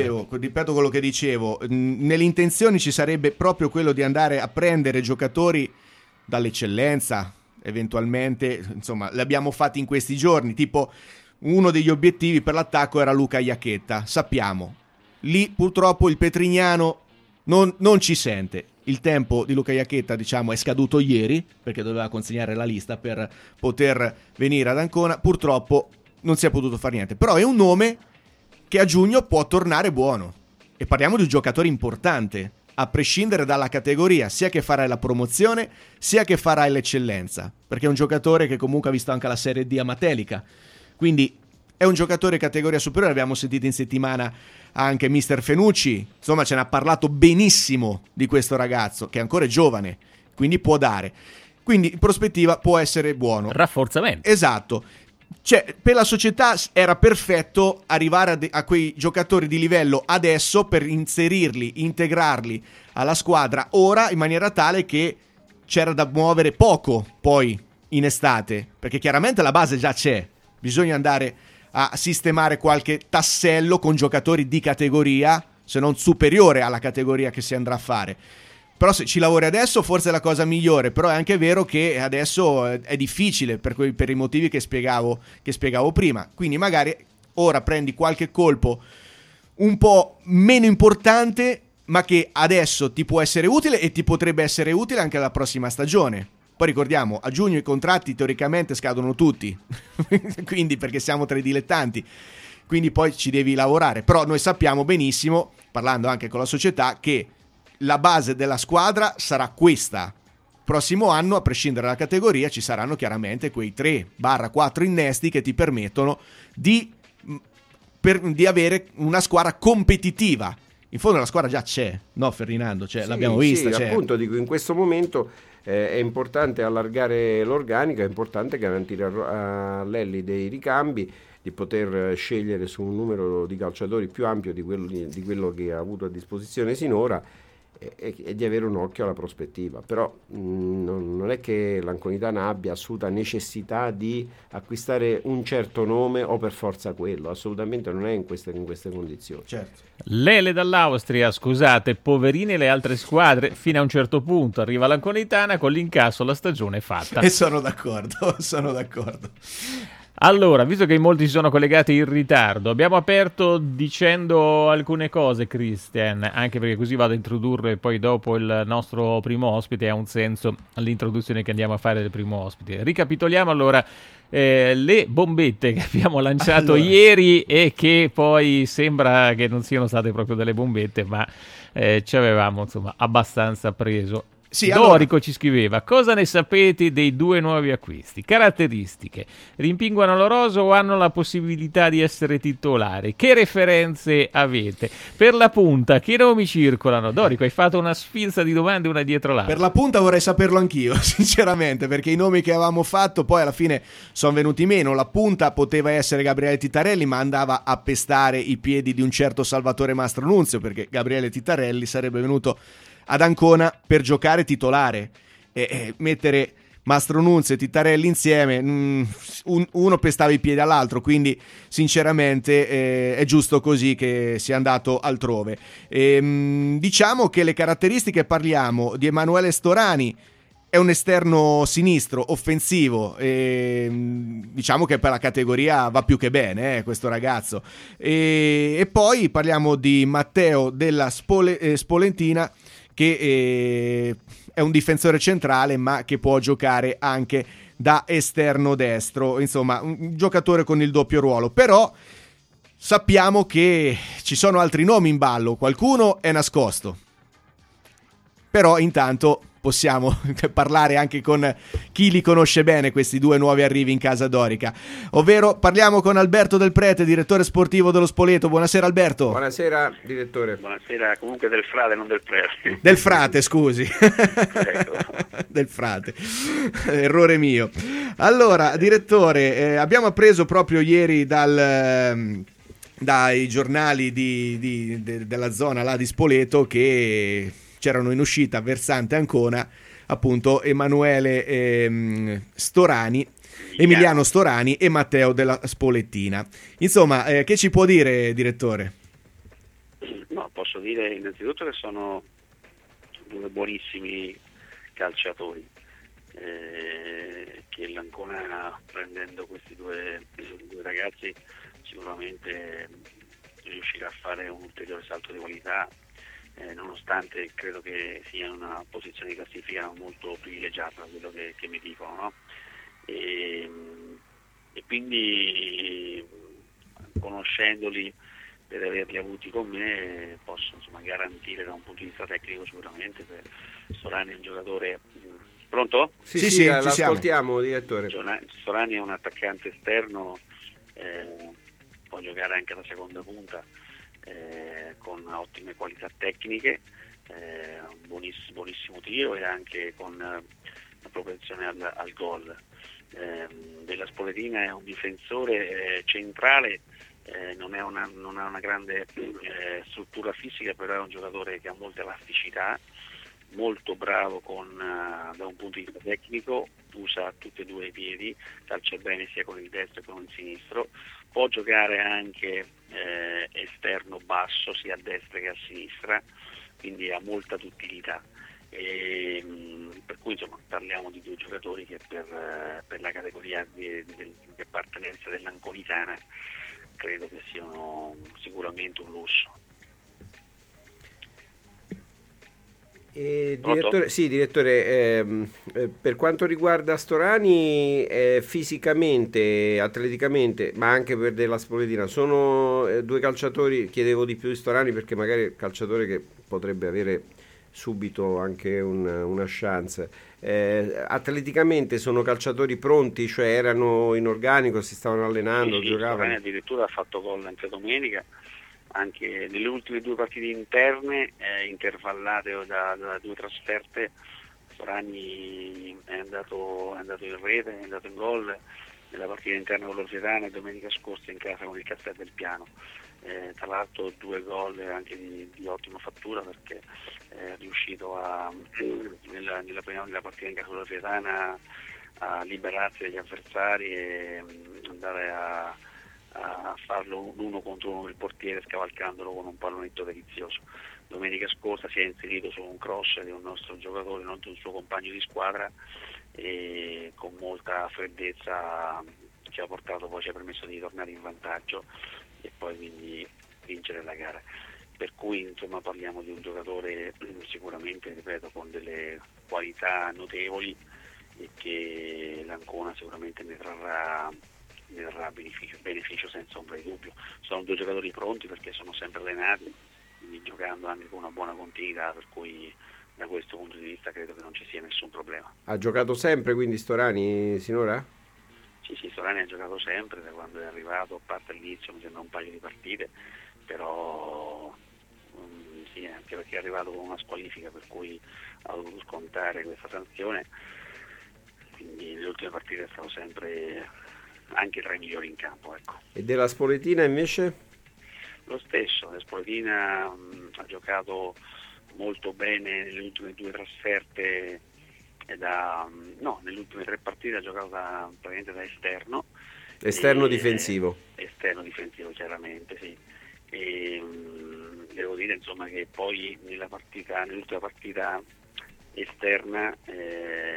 quello che dicevo. Nelle intenzioni ci sarebbe proprio quello di andare a prendere giocatori dall'eccellenza, eventualmente, insomma, li abbiamo fatti in questi giorni, tipo uno degli obiettivi per l'attacco era Luca Iacchetta, sappiamo, lì purtroppo il Petrignano non ci sente. Il tempo di Luca Iacchetta, diciamo, è scaduto ieri, perché doveva consegnare la lista per poter venire ad Ancona, purtroppo non si è potuto fare niente, però è un nome che a giugno può tornare buono, e parliamo di un giocatore importante, a prescindere dalla categoria, sia che farai la promozione, sia che farai l'eccellenza, perché è un giocatore che comunque ha visto anche la Serie D a Matelica, quindi è un giocatore categoria superiore. Abbiamo sentito in settimana anche mister Fenucci, insomma ce ne ha parlato benissimo di questo ragazzo, che è ancora giovane, quindi può dare, quindi in prospettiva può essere buono. Rafforzamento. Esatto. Cioè, per la società era perfetto arrivare a quei giocatori di livello adesso per inserirli, integrarli alla squadra ora, in maniera tale che c'era da muovere poco poi in estate, perché chiaramente la base già c'è, bisogna andare a sistemare qualche tassello con giocatori di categoria, se non superiore alla categoria che si andrà a fare. Però se ci lavori adesso forse è la cosa migliore, però è anche vero che adesso è difficile per i motivi che spiegavo prima, quindi magari ora prendi qualche colpo un po' meno importante, ma che adesso ti può essere utile e ti potrebbe essere utile anche la prossima stagione. Poi ricordiamo, a giugno i contratti teoricamente scadono tutti, quindi, perché siamo tra i dilettanti, quindi poi ci devi lavorare, però noi sappiamo benissimo, parlando anche con la società, che la base della squadra sarà questa. Prossimo anno, a prescindere dalla categoria, ci saranno chiaramente quei 3/4 innesti che ti permettono di avere una squadra competitiva. In fondo la squadra già c'è, no Ferdinando? Cioè, l'abbiamo vista. Sì, c'è. Appunto, dico, in questo momento è importante allargare l'organico, è importante garantire a Lelli dei ricambi, di poter scegliere su un numero di calciatori più ampio di quello che ha avuto a disposizione sinora, e di avere un occhio alla prospettiva. Però non è che l'Anconitana abbia assoluta necessità di acquistare un certo nome o per forza quello, assolutamente non è in queste condizioni. Certo. Lele dall'Austria, scusate, poverine le altre squadre, fino a un certo punto arriva l'Anconitana, con l'incasso la stagione è fatta. E sono d'accordo. Allora, visto che in molti si sono collegati in ritardo, abbiamo aperto dicendo alcune cose, Christian, anche perché così vado a introdurre poi dopo il nostro primo ospite, ha un senso l'introduzione che andiamo a fare del primo ospite. Ricapitoliamo allora le bombette che abbiamo lanciato ieri, e che poi sembra che non siano state proprio delle bombette, ma ci avevamo insomma abbastanza preso. Sì, Dorico allora, ci scriveva: cosa ne sapete dei 2 nuovi acquisti? Caratteristiche, rimpinguano l'oroso o hanno la possibilità di essere titolari? Che referenze avete? Per la punta, che nomi circolano? Dorico, hai fatto una sfilza di domande una dietro l'altra. Per la punta vorrei saperlo anch'io, sinceramente, perché i nomi che avevamo fatto poi alla fine sono venuti meno. La punta poteva essere Gabriele Titarelli, ma andava a pestare i piedi di un certo Salvatore Mastronunzio, perché Gabriele Titarelli sarebbe venuto ad Ancona per giocare titolare, e mettere Mastronunzio e Titarelli insieme, uno pestava i piedi all'altro, quindi sinceramente è giusto così che sia andato altrove. Diciamo che le caratteristiche, parliamo di Emanuele Storani, è un esterno sinistro offensivo, diciamo che per la categoria va più che bene questo ragazzo, e poi parliamo di Matteo della Spolentina, che è un difensore centrale ma che può giocare anche da esterno destro, insomma un giocatore con il doppio ruolo. Però sappiamo che ci sono altri nomi in ballo, qualcuno è nascosto, però intanto possiamo parlare anche con chi li conosce bene questi due nuovi arrivi in casa dorica, ovvero parliamo con Alberto Del Prete, direttore sportivo dello Spoleto. Buonasera Alberto. Buonasera direttore. Buonasera, comunque del Frate, non del Prete. Del Frate, scusi. Ecco. Del Frate, errore mio. Allora direttore, abbiamo appreso proprio ieri dai giornali della zona là di Spoleto che c'erano in uscita versante Ancona appunto Emiliano Storani e Matteo della Spolettina. Insomma, che ci può dire, direttore? No, posso dire innanzitutto che sono due buonissimi calciatori, che l'Ancona, prendendo questi due ragazzi, sicuramente riuscirà a fare un ulteriore salto di qualità, nonostante credo che sia una posizione di classifica molto privilegiata, quello che mi dicono, no? E quindi, conoscendoli, per averli avuti con me, posso garantire da un punto di vista tecnico sicuramente che Storani è un giocatore. Pronto? Sì, l'ascoltiamo, direttore. Storani è un attaccante esterno, può giocare anche alla seconda punta, con ottime qualità tecniche, un buonissimo tiro e anche con una propensione al gol. Della Spoletina è un difensore centrale, non ha una grande struttura fisica, però è un giocatore che ha molta elasticità, molto bravo da un punto di vista tecnico, usa tutti e due i piedi, calcia bene sia con il destro che con il sinistro, può giocare anche esterno basso sia a destra che a sinistra, quindi ha molta duttilità. Per cui parliamo di due giocatori che per la categoria di appartenenza dell'Anconitana credo che siano sicuramente un lusso. Direttore, per quanto riguarda Storani, fisicamente, atleticamente, ma anche per della Spoletina, sono due calciatori, chiedevo di più di Storani perché magari è il calciatore che potrebbe avere subito anche una chance. Atleticamente sono calciatori pronti, cioè erano in organico, si stavano allenando, giocavano? Storani addirittura ha fatto gol anche domenica, anche nelle ultime due partite interne, intervallate da due trasferte. Storani è andato in rete, è andato in gol nella partita interna con l'Orsetana e domenica scorsa in casa con il Castel del Piano. Tra l'altro due gol anche di ottima fattura, perché è riuscito nella partita in casa con l'Orsetana a liberarsi dagli avversari e andare a farlo l'uno contro uno del portiere, scavalcandolo con un pallonetto delizioso. Domenica scorsa si è inserito su un cross di un nostro giocatore, non di un suo compagno di squadra, e con molta freddezza ci ha permesso di tornare in vantaggio e poi quindi vincere la gara. Per cui parliamo di un giocatore sicuramente, ripeto, con delle qualità notevoli e che l'Ancona sicuramente ne trarrà beneficio senza ombra di dubbio. Sono due giocatori pronti perché sono sempre allenati, quindi giocando anche con una buona continuità, per cui da questo punto di vista credo che non ci sia nessun problema. Ha giocato sempre quindi Storani sinora? Sì, Storani ha giocato sempre da quando è arrivato, a parte all'inizio mi sembra un paio di partite, però sì, anche perché è arrivato con una squalifica, per cui ha dovuto scontare questa sanzione, quindi nelle ultime partite è stato sempre anche tra i migliori in campo, ecco. E della Spoletina invece? Lo stesso, la Spoletina ha giocato molto bene nelle ultime due trasferte, nelle ultime tre partite ha giocato praticamente da esterno. Difensivo. Esterno difensivo, chiaramente, sì. E devo dire che poi nell'ultima partita esterna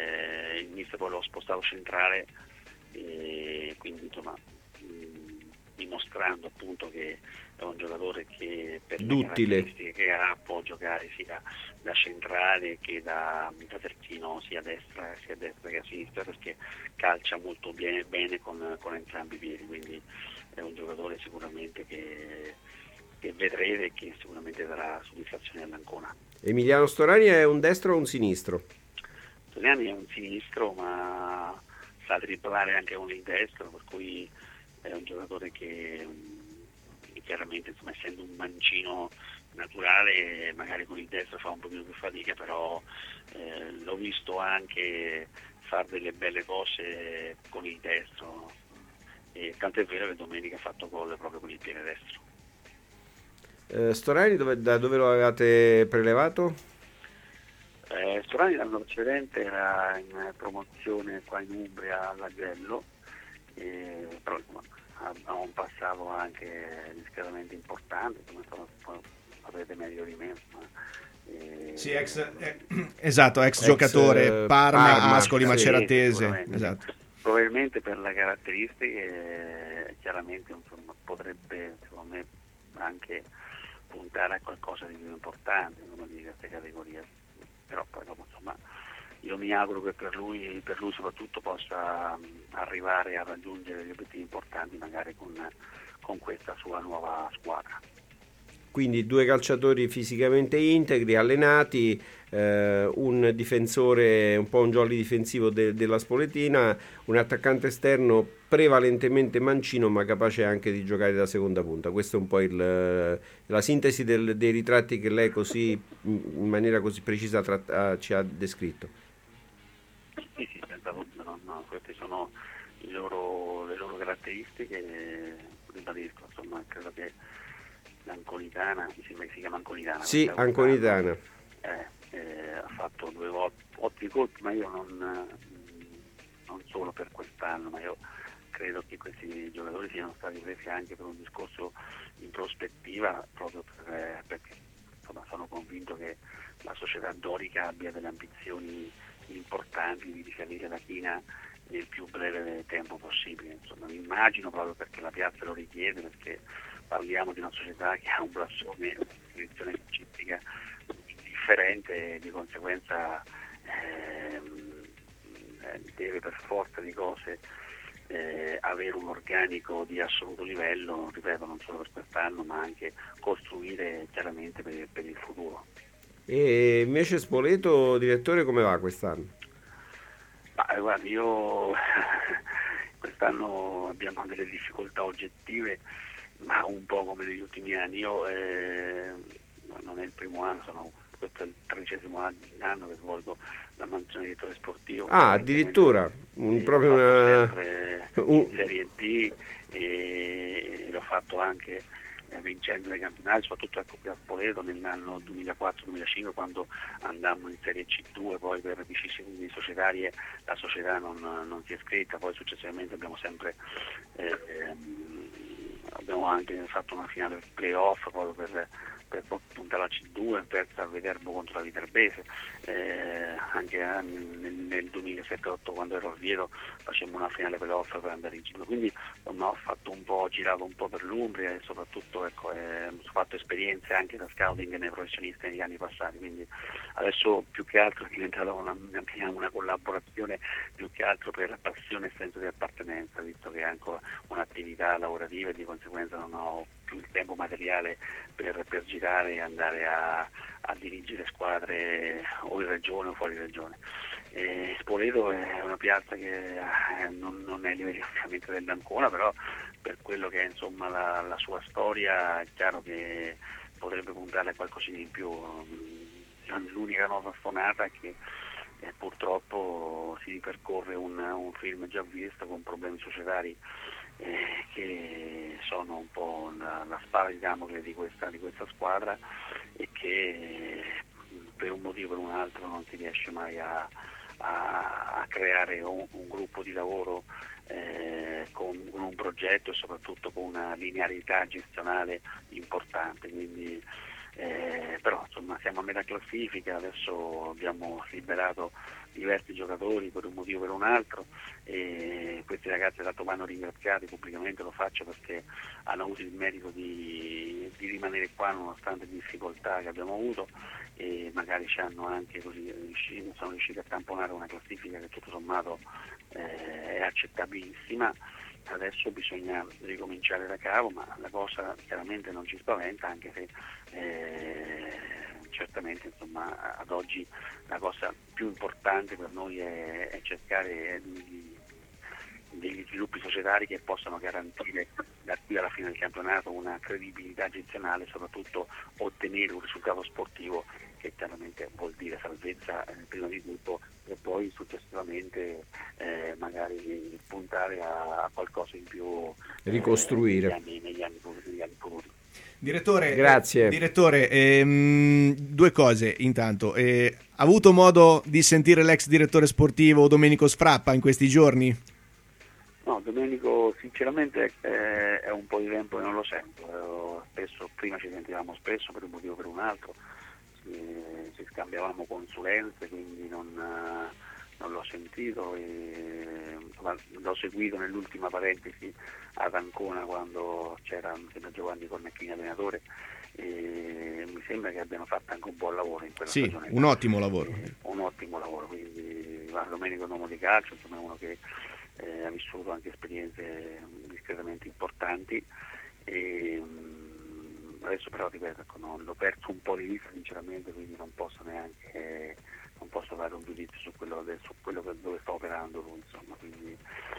il mister poi l'ho spostato centrale, e quindi dimostrando appunto che è un giocatore che per duttile, le caratteristiche che ha può giocare sia da centrale che da terzino, sia a destra che a sinistra, perché calcia molto bene con entrambi i piedi, quindi è un giocatore sicuramente che vedrete e che sicuramente darà soddisfazione all'Ancona. Emiliano Storani è un destro o un sinistro? Storani è un sinistro, ma sa dribblare anche con il destro, per cui è un giocatore che chiaramente, insomma, essendo un mancino naturale, magari con il destro fa un po' più fatica, però l'ho visto anche fare delle belle cose con il destro, e tanto è vero che domenica ha fatto gol proprio con il piede destro. Storani da dove lo avevate prelevato? Storani l'anno precedente era in promozione qua in Umbria all'Agello, però insomma, ha un passato anche discretamente importante, come sapete meglio di me. Sì, ex giocatore Parma, Ascoli, sì, Maceratese. Esatto. Probabilmente per le caratteristiche chiaramente insomma, potrebbe secondo me anche puntare a qualcosa di più importante di queste categorie, però poi dopo insomma io mi auguro che per lui soprattutto possa arrivare a raggiungere gli obiettivi importanti magari con questa sua nuova squadra. Quindi 2 calciatori fisicamente integri, allenati, un difensore, un po' un jolly difensivo della Spoletina, un attaccante esterno prevalentemente mancino ma capace anche di giocare da seconda punta. Questa è un po' la sintesi dei ritratti che lei così in maniera così precisa ci ha descritto. Sì, senza dubbio, no, queste sono le loro caratteristiche, ribadisco, insomma, credo che l'Anconitana, mi sembra che si chiama Anconitana. Sì, Anconitana. Ha fatto 2 ottimi colpi, ma io non solo per quest'anno, ma io credo che questi giocatori siano stati presi anche per un discorso in prospettiva, proprio perché insomma, sono convinto che la società dorica abbia delle ambizioni importanti di risalire la china nel più breve tempo possibile. Insomma, mi immagino, proprio perché la piazza lo richiede, perché parliamo di una società che ha un blasone, una selezione calcistica differente, e di conseguenza deve per forza di cose avere un organico di assoluto livello, ripeto, non solo per quest'anno ma anche costruire chiaramente per il futuro. E invece Spoleto, direttore, come va quest'anno? Guarda, io quest'anno abbiamo delle difficoltà oggettive, ma un po' come negli ultimi anni. Io non è il primo anno, questo è il 13° anno che svolgo la mansione di direttore sportivo. Addirittura proprio in Serie D, e l'ho fatto anche vincendo dei campionati, soprattutto qui a Spoleto nell'anno 2004-2005, quando andammo in Serie C2, poi per vicissitudini societarie la società non si è iscritta, poi successivamente abbiamo anche fatto una finale playoff proprio per puntare alla C2, terza a Viterbo contro la Viterbese, anche nel 2007-2008 quando ero a Oviedo facemmo una finale playoff per andare in C2, quindi ho girato un po' per l'Umbria e soprattutto ho fatto esperienze anche da scouting nei professionisti negli anni passati, quindi adesso più che altro è diventata una collaborazione più che altro per passione e senso di appartenenza, visto che è anche un'attività lavorativa e di conseguenza non ho più il tempo materiale per girare e andare a dirigere squadre o in regione o fuori regione. Spoleto è una piazza che non è ai livelli ovviamente dell'Ancona, però per quello che è insomma la sua storia è chiaro che potrebbe puntare a qualcosa di più. L'unica nota stonata è che purtroppo si ripercorre un film già visto con problemi societari che sono un po' la spalla di Damocle di questa squadra, e che per un motivo o per un altro non si riesce mai a creare un gruppo di lavoro con un progetto e soprattutto con una linearità gestionale importante, quindi però insomma siamo a metà classifica, adesso abbiamo liberato diversi giocatori per un motivo o per un altro, e questi ragazzi tanto vanno ringraziati pubblicamente, lo faccio perché hanno avuto il merito di rimanere qua nonostante le difficoltà che abbiamo avuto, e magari ci hanno anche così sono riusciti a tamponare una classifica che tutto sommato è accettabilissima. Adesso bisogna ricominciare da capo, ma la cosa chiaramente non ci spaventa, anche se certamente insomma ad oggi la cosa più importante per noi è cercare degli sviluppi societari che possano garantire da qui alla fine del campionato una credibilità gestionale, soprattutto ottenere un risultato sportivo che chiaramente vuol dire salvezza prima di tutto, e poi successivamente magari puntare a qualcosa in più, ricostruire negli anni futuri. Direttore, grazie. Direttore, due cose intanto. Ha avuto modo di sentire l'ex direttore sportivo Domenico Sfrappa in questi giorni? No, Domenico sinceramente è un po' di tempo che non lo sento, spesso prima ci sentivamo spesso per un motivo o per un altro, ci scambiavamo consulenze, quindi non l'ho sentito, l'ho seguito nell'ultima parentesi ad Ancona quando c'era Giovanni Cornecchini allenatore, e mi sembra che abbiano fatto anche un buon lavoro in quella stagione. Un ottimo lavoro. Un ottimo lavoro, quindi Domenico è un uomo di calcio, insomma è uno che ha vissuto anche esperienze discretamente importanti, e adesso però ripeto, l'ho perso un po' di vista sinceramente, quindi non posso dare un giudizio su quello dove sta operando lui, insomma, quindi,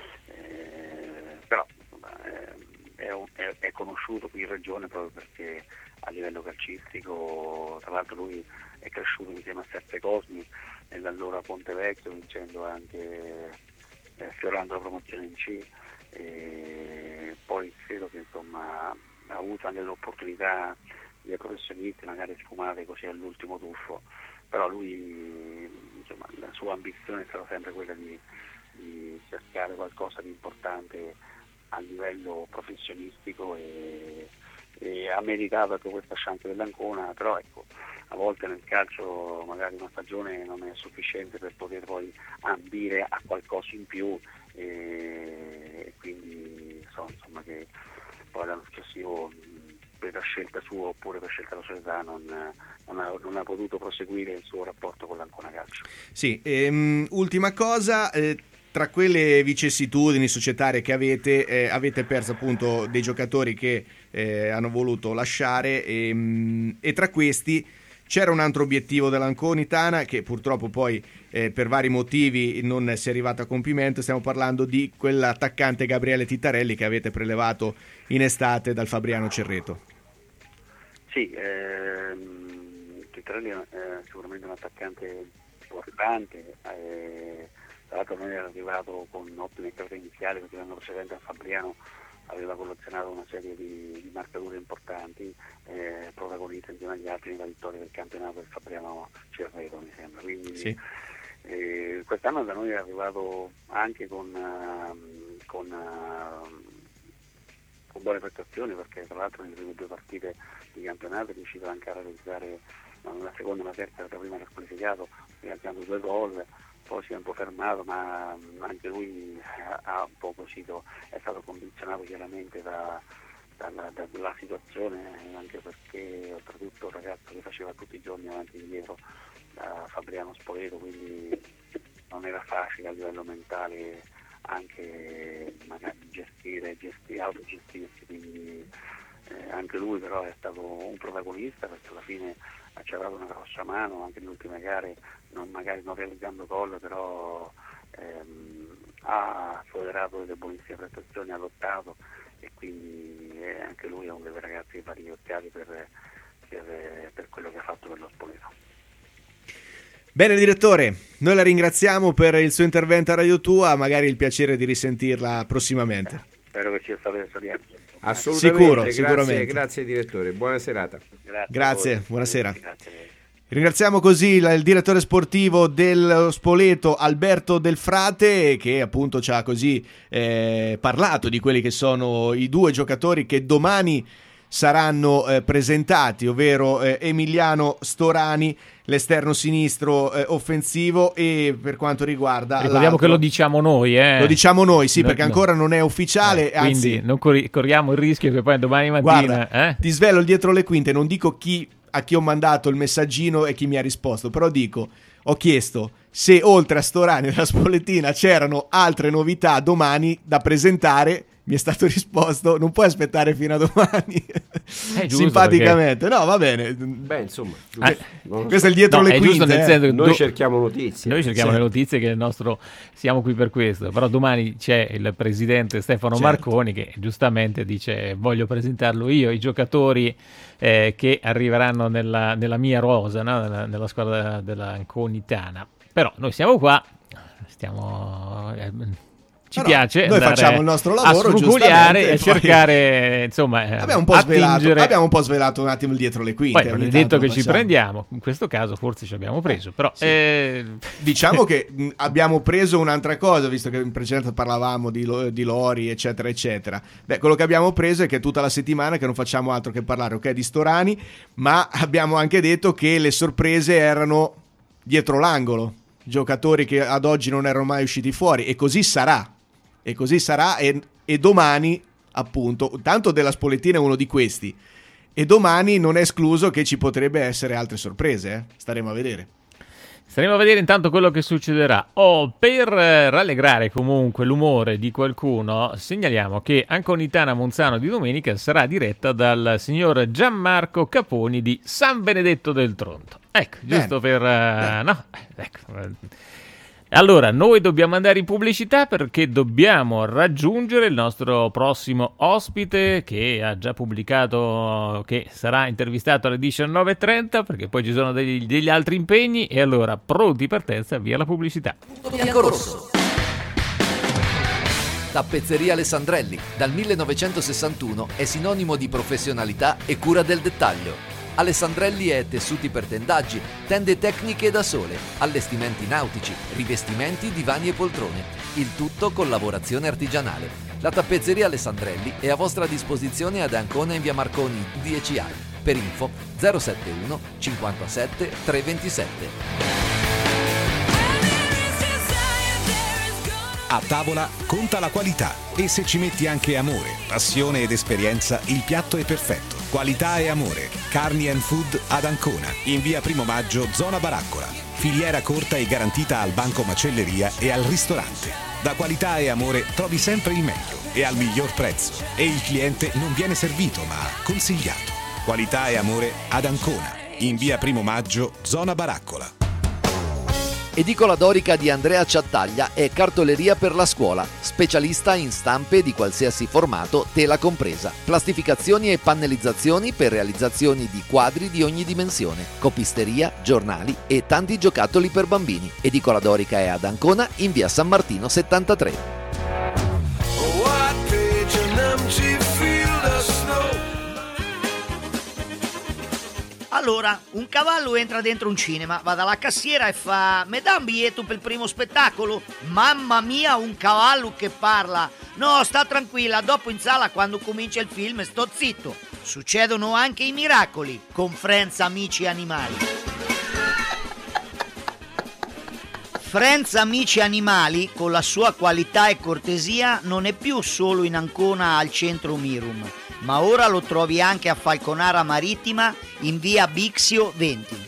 però insomma, è conosciuto qui in regione proprio perché a livello calcistico, tra l'altro lui è cresciuto insieme a Serse Cosmi nell'allora Ponte Vecchio, vincendo anche fiorando la promozione in C, e poi credo che insomma ha avuto anche l'opportunità dei professionisti magari sfumate così all'ultimo tuffo, però lui insomma la sua ambizione è stata sempre quella di cercare qualcosa di importante a livello professionistico, e ha meritato anche questa chance dell'Ancona, però ecco, a volte nel calcio magari una stagione non è sufficiente per poter poi ambire a qualcosa in più, e quindi insomma che poi l'anno successivo per scelta sua oppure per scelta della società non ha potuto proseguire il suo rapporto con l'Ancona Calcio. Sì, ultima cosa, tra quelle vicissitudini societarie che avete perso appunto dei giocatori che hanno voluto lasciare, e tra questi c'era un altro obiettivo dell'Anconitana che purtroppo poi per vari motivi non si è arrivato a compimento. Stiamo parlando di quell'attaccante Gabriele Tittarelli che avete prelevato in estate dal Fabriano Cerreto. Sì, Tittarelli è sicuramente un attaccante importante, tra l'altro noi era arrivato con ottime carte iniziali perché l'anno precedente a Fabriano aveva collezionato una serie di marcature importanti, protagonista insieme agli altri nella vittoria del campionato del Fabriano Cerreto, mi sembra. Quindi sì. Quest'anno da noi è arrivato anche con buone prestazioni, perché tra l'altro nelle prime 2 partite di campionato è riuscito anche a realizzare una seconda e una terza, la prima era squalificato, realizzando 2 gol. Poi si è un po' fermato, ma anche lui ha un po' così, è stato condizionato chiaramente dalla situazione, anche perché oltretutto un ragazzo che faceva tutti i giorni avanti e indietro da Fabriano Spoleto, quindi non era facile a livello mentale anche magari autogestirsi, quindi anche lui però è stato un protagonista, perché alla fine ci ha dato una grossa mano anche nelle ultime gare, magari non realizzando gol, però ha foderato delle buonissime prestazioni, ha lottato, e quindi anche lui è uno dei ragazzi che va ringraziati per quello che ha fatto per lo Spoleto. Bene direttore, noi la ringraziamo per il suo intervento a Radio Tua, magari il piacere di risentirla prossimamente. Spero che sia stato esauriente. Assolutamente, sicuramente. Grazie direttore, buona serata. Grazie, buonasera. Grazie. Ringraziamo così il direttore sportivo dello Spoleto, Alberto Del Frate, che appunto ci ha così parlato di quelli che sono i 2 giocatori che domani saranno presentati, ovvero Emiliano Storani, l'esterno sinistro offensivo, e per quanto riguarda ricordiamo che lo diciamo noi, lo diciamo noi, sì, perché ancora non è ufficiale, quindi anzi non corriamo il rischio che poi domani mattina ti svelo il dietro le quinte, non dico a chi ho mandato il messaggino e chi mi ha risposto, però dico, ho chiesto se oltre a Storani e la Spollettina c'erano altre novità domani da presentare. Mi è stato risposto: non puoi aspettare fino a domani. Simpaticamente, perché... no, va bene. Beh, insomma, questo è il dietro le quinte. Nel senso che noi cerchiamo notizie. Noi cerchiamo le notizie, che è il nostro. Siamo qui per questo. Però domani c'è il presidente Stefano Marconi che giustamente dice: voglio presentarlo io, i giocatori che arriveranno nella mia rosa, no? nella squadra della Anconitana. Però noi siamo qua, ci piace, noi facciamo il nostro lavoro, a sfrugugliare e cercare, insomma, abbiamo un po' svelato un attimo il dietro le quinte. Poi non è detto che ci prendiamo, in questo caso forse ci abbiamo preso, però diciamo che abbiamo preso un'altra cosa, visto che in precedenza parlavamo di Lori, eccetera eccetera. Beh, quello che abbiamo preso è che tutta la settimana che non facciamo altro che parlare, di Storani, ma abbiamo anche detto che le sorprese erano dietro l'angolo, giocatori che ad oggi non erano mai usciti fuori, e così sarà. E domani, appunto, tanto della Spollettina è uno di questi, e domani non è escluso che ci potrebbe essere altre sorprese, staremo a vedere. Intanto quello che succederà. Per rallegrare comunque l'umore di qualcuno, segnaliamo che Anconitana Monzano di domenica sarà diretta dal signor Gianmarco Caponi di San Benedetto del Tronto. Ecco, giusto per... no? Ecco. Allora, noi dobbiamo andare in pubblicità perché dobbiamo raggiungere il nostro prossimo ospite, che ha già pubblicato che sarà intervistato alle 19:30, perché poi ci sono degli altri impegni, e allora pronti partenza, via la pubblicità. Biancorosso. Tappezzeria Alessandrelli, dal 1961 è sinonimo di professionalità e cura del dettaglio. Alessandrelli è tessuti per tendaggi, tende tecniche da sole, allestimenti nautici, rivestimenti, divani e poltrone. Il tutto con lavorazione artigianale. La tappezzeria Alessandrelli è a vostra disposizione ad Ancona in via Marconi 10A. Per info 071 57 327. A tavola conta la qualità, e se ci metti anche amore, passione ed esperienza, il piatto è perfetto. Qualità e amore. Carni and Food ad Ancona, in via Primo Maggio, zona Baraccola. Filiera corta e garantita al banco macelleria e al ristorante. Da Qualità e Amore trovi sempre il meglio e al miglior prezzo. E il cliente non viene servito, ma consigliato. Qualità e Amore ad Ancona, in via Primo Maggio, zona Baraccola. Edicola Dorica di Andrea Ciattaglia è cartoleria per la scuola, specialista in stampe di qualsiasi formato, tela compresa, plastificazioni e pannellizzazioni per realizzazioni di quadri di ogni dimensione, copisteria, giornali e tanti giocattoli per bambini. Edicola Dorica è ad Ancona in via San Martino 73. Allora, un cavallo entra dentro un cinema, va dalla cassiera e fa: "Me dà un biglietto per il primo spettacolo?" Mamma mia, un cavallo che parla! No, sta tranquilla, dopo in sala quando comincia il film sto zitto. Succedono anche i miracoli con Friends Amici Animali. Friends Amici Animali, con la sua qualità e cortesia, non è più solo in Ancona al centro Mirum, ma ora lo trovi anche a Falconara Marittima in via Bixio 20.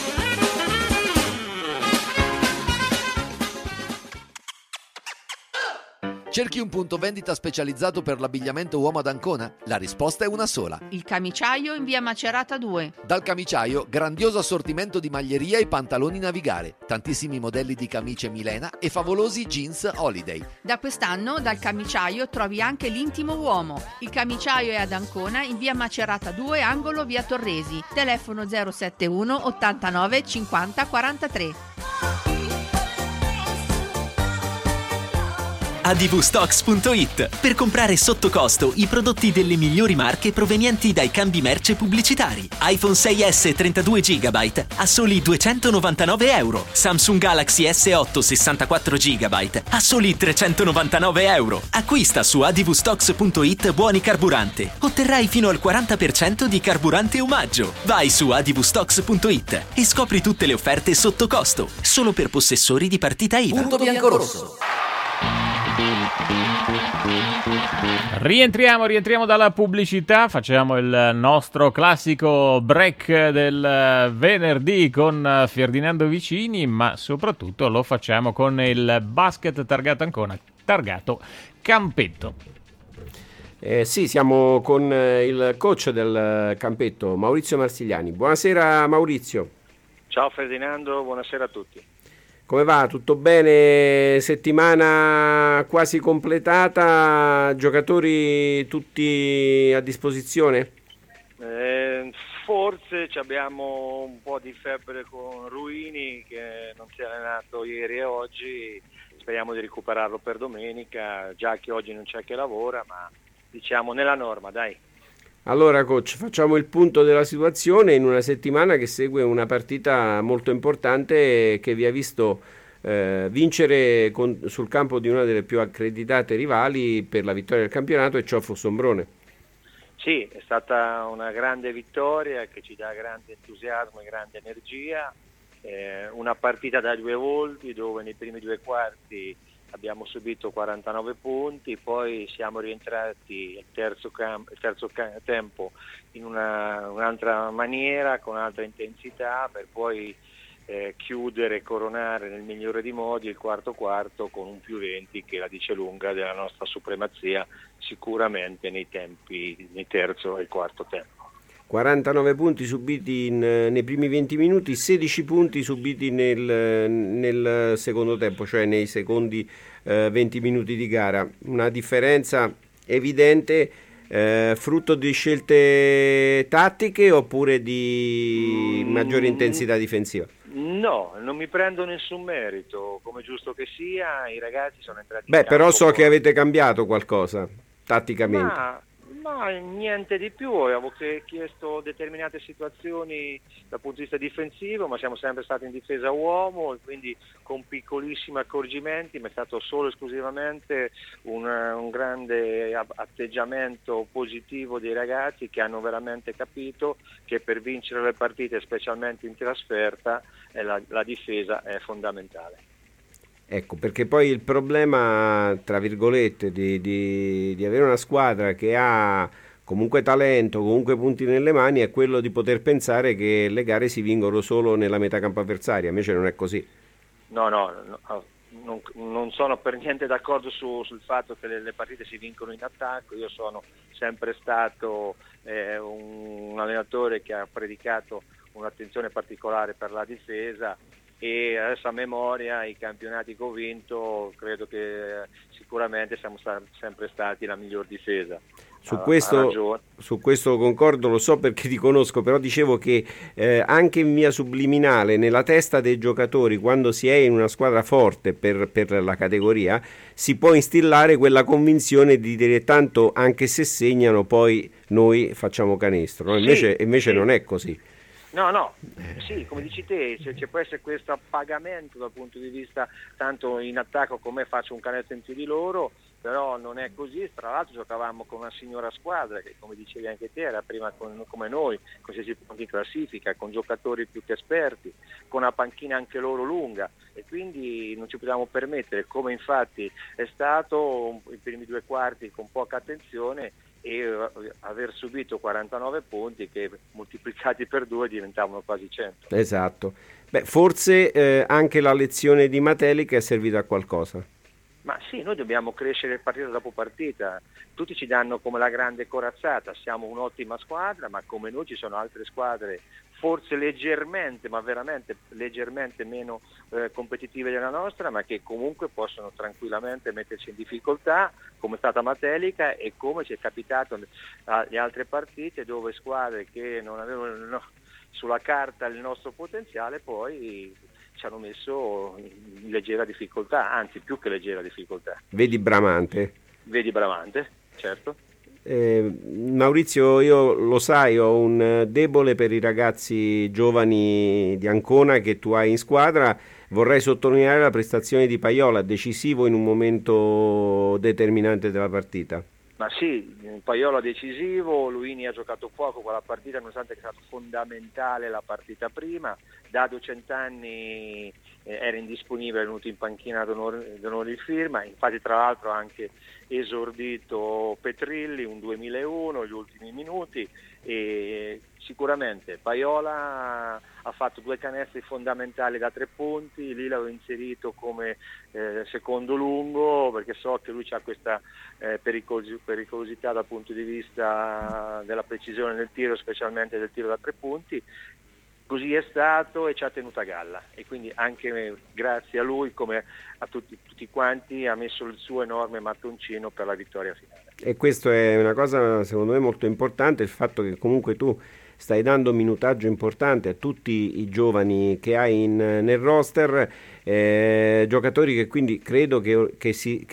Cerchi un punto vendita specializzato per l'abbigliamento uomo ad Ancona? La risposta è una sola. Il Camiciaio in via Macerata 2. Dal Camiciaio, grandioso assortimento di maglieria e pantaloni navigare, tantissimi modelli di camicie Milena e favolosi jeans Holiday. Da quest'anno dal Camiciaio trovi anche l'intimo uomo. Il Camiciaio è ad Ancona in via Macerata 2, angolo via Torresi. Telefono 071 89 50 43. advstocks.it per comprare sotto costo i prodotti delle migliori marche provenienti dai cambi merce pubblicitari. iPhone 6S 32 GB a soli €299. Samsung Galaxy S8 64 GB a soli €399. Acquista su advstocks.it buoni carburante. Otterrai fino al 40% di carburante omaggio. Vai su advstocks.it e scopri tutte le offerte sotto costo, solo per possessori di partita IVA. Punto biancorosso. Rientriamo dalla pubblicità, facciamo il nostro classico break del venerdì con Ferdinando Vicini, ma soprattutto lo facciamo con il basket targato Ancona, targato Campetto. Sì, siamo con il coach del Campetto, Maurizio Marsigliani. Buonasera Maurizio. Ciao Ferdinando, buonasera a tutti. Come va? Tutto bene? Settimana quasi completata, giocatori tutti a disposizione? Forse abbiamo un po' di febbre con Ruini che non si è allenato ieri e oggi, speriamo di recuperarlo per domenica, già che oggi non c'è che lavora, ma diciamo nella norma, dai. Allora coach, facciamo il punto della situazione in una settimana che segue una partita molto importante che vi ha visto vincere sul campo di una delle più accreditate rivali per la vittoria del campionato, e ciò fu Sombrone. Sì, è stata una grande vittoria che ci dà grande entusiasmo e grande energia, una partita da due volti dove nei primi due quarti abbiamo subito 49 punti, poi siamo rientrati il terzo tempo in un'altra maniera, con un'altra intensità, per poi chiudere e coronare nel migliore di modi il quarto con un +20 che la dice lunga della nostra supremazia sicuramente nei terzo e quarto tempo. 49 punti subiti nei primi 20 minuti, 16 punti subiti nel secondo tempo, cioè nei secondi 20 minuti di gara. Una differenza evidente, frutto di scelte tattiche oppure di maggiore intensità difensiva? No, non mi prendo nessun merito, come giusto che sia, i ragazzi sono entrati in campo. Però so che avete cambiato qualcosa tatticamente. Ma niente di più, avevo chiesto determinate situazioni dal punto di vista difensivo, ma siamo sempre stati in difesa uomo, quindi con piccolissimi accorgimenti, ma è stato solo esclusivamente un grande atteggiamento positivo dei ragazzi che hanno veramente capito che per vincere le partite, specialmente in trasferta, la difesa è fondamentale. Ecco, perché poi il problema, tra virgolette, di avere una squadra che ha comunque talento, comunque punti nelle mani, è quello di poter pensare che le gare si vincono solo nella metà campo avversaria, invece non è così. No, non sono per niente d'accordo sul fatto che le partite si vincono in attacco. Io sono sempre stato un allenatore che ha predicato un'attenzione particolare per la difesa, e adesso a memoria i campionati che ho vinto credo che sicuramente siamo sempre stati la miglior difesa. Su questo concordo, lo so perché ti conosco, però dicevo che anche in via subliminale nella testa dei giocatori, quando si è in una squadra forte per la categoria, si può instillare quella convinzione di dire tanto anche se segnano poi noi facciamo canestro, no? Invece sì. Non è così. No, sì, come dici te, c'è può essere questo appagamento dal punto di vista tanto in attacco come faccio un canestro in più di loro, però non è così. Tra l'altro giocavamo con una signora squadra che, come dicevi anche te, era prima come noi, con 16 punti in classifica, con giocatori più che esperti, con una panchina anche loro lunga, e quindi non ci potevamo permettere, come infatti è stato i primi due quarti con poca attenzione, e aver subito 49 punti che moltiplicati per 2 diventavano quasi 100. Esatto. Forse anche la lezione di Matelica è servita a qualcosa. Ma sì, noi dobbiamo crescere partita dopo partita. Tutti ci danno come la grande corazzata, siamo un'ottima squadra, ma come noi ci sono altre squadre forse leggermente, ma veramente leggermente meno competitive della nostra, ma che comunque possono tranquillamente metterci in difficoltà, come è stata Matelica e come ci è capitato alle altre partite, dove squadre che non avevano sulla carta il nostro potenziale poi ci hanno messo in leggera difficoltà, anzi più che leggera difficoltà. Vedi Bramante, certo. Maurizio, io lo sai, ho un debole per i ragazzi giovani di Ancona che tu hai in squadra. Vorrei sottolineare la prestazione di Paiola, decisivo in un momento determinante della partita. Ma sì, Paiola decisivo, Luini ha giocato poco quella partita, nonostante che è stata fondamentale la partita prima. Dado Centanni era indisponibile, è venuto in panchina d'onore di firma, infatti tra l'altro ha anche esordito Petrilli, un 2001, gli ultimi minuti, e sicuramente Paiola ha fatto 2 canestri fondamentali da 3 punti, lì l'avevo inserito come secondo lungo perché so che lui ha questa pericolosità dal punto di vista della precisione del tiro, specialmente del tiro da 3 punti. Così è stato e ci ha tenuto a galla, e quindi anche grazie a lui, come a tutti quanti, ha messo il suo enorme mattoncino per la vittoria finale. E questo è una cosa secondo me molto importante, il fatto che comunque tu stai dando un minutaggio importante a tutti i giovani che hai nel roster, giocatori che quindi credo che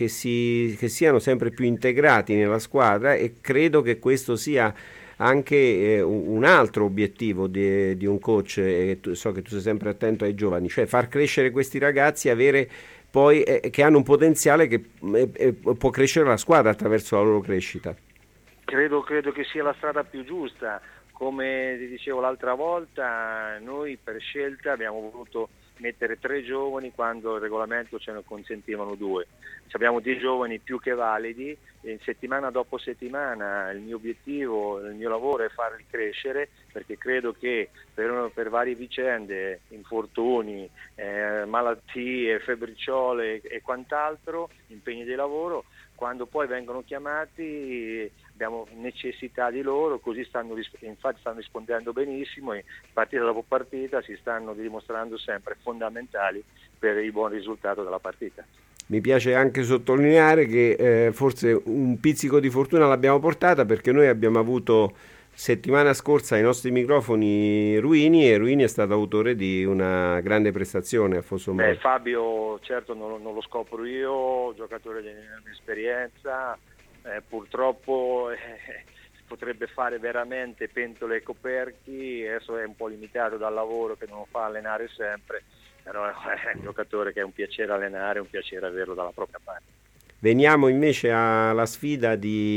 siano sempre più integrati nella squadra, e credo che questo sia anche un altro obiettivo di un coach, e so che tu sei sempre attento ai giovani, cioè far crescere questi ragazzi, avere poi che hanno un potenziale che può crescere la squadra attraverso la loro crescita. Credo che sia la strada più giusta. Come ti dicevo l'altra volta, noi per scelta abbiamo voluto mettere 3 giovani quando il regolamento ce ne consentivano 2. Abbiamo dei giovani più che validi, e settimana dopo settimana il mio obiettivo, il mio lavoro è farli crescere, perché credo che per varie vicende, infortuni, malattie, febbriciole e quant'altro, impegni di lavoro, quando poi vengono chiamati abbiamo necessità di loro, così infatti stanno rispondendo benissimo, e partita dopo partita si stanno dimostrando sempre fondamentali per il buon risultato della partita. Mi piace anche sottolineare che forse un pizzico di fortuna l'abbiamo portata, perché noi abbiamo avuto settimana scorsa ai nostri microfoni Ruini, e Ruini è stato autore di una grande prestazione a Fossombrone. Fabio certo non lo scopro io, giocatore di esperienza, purtroppo potrebbe fare veramente pentole e coperchi, adesso è un po' limitato dal lavoro che non fa allenare sempre, però è un giocatore che è un piacere allenare, è un piacere averlo dalla propria parte. Veniamo invece alla sfida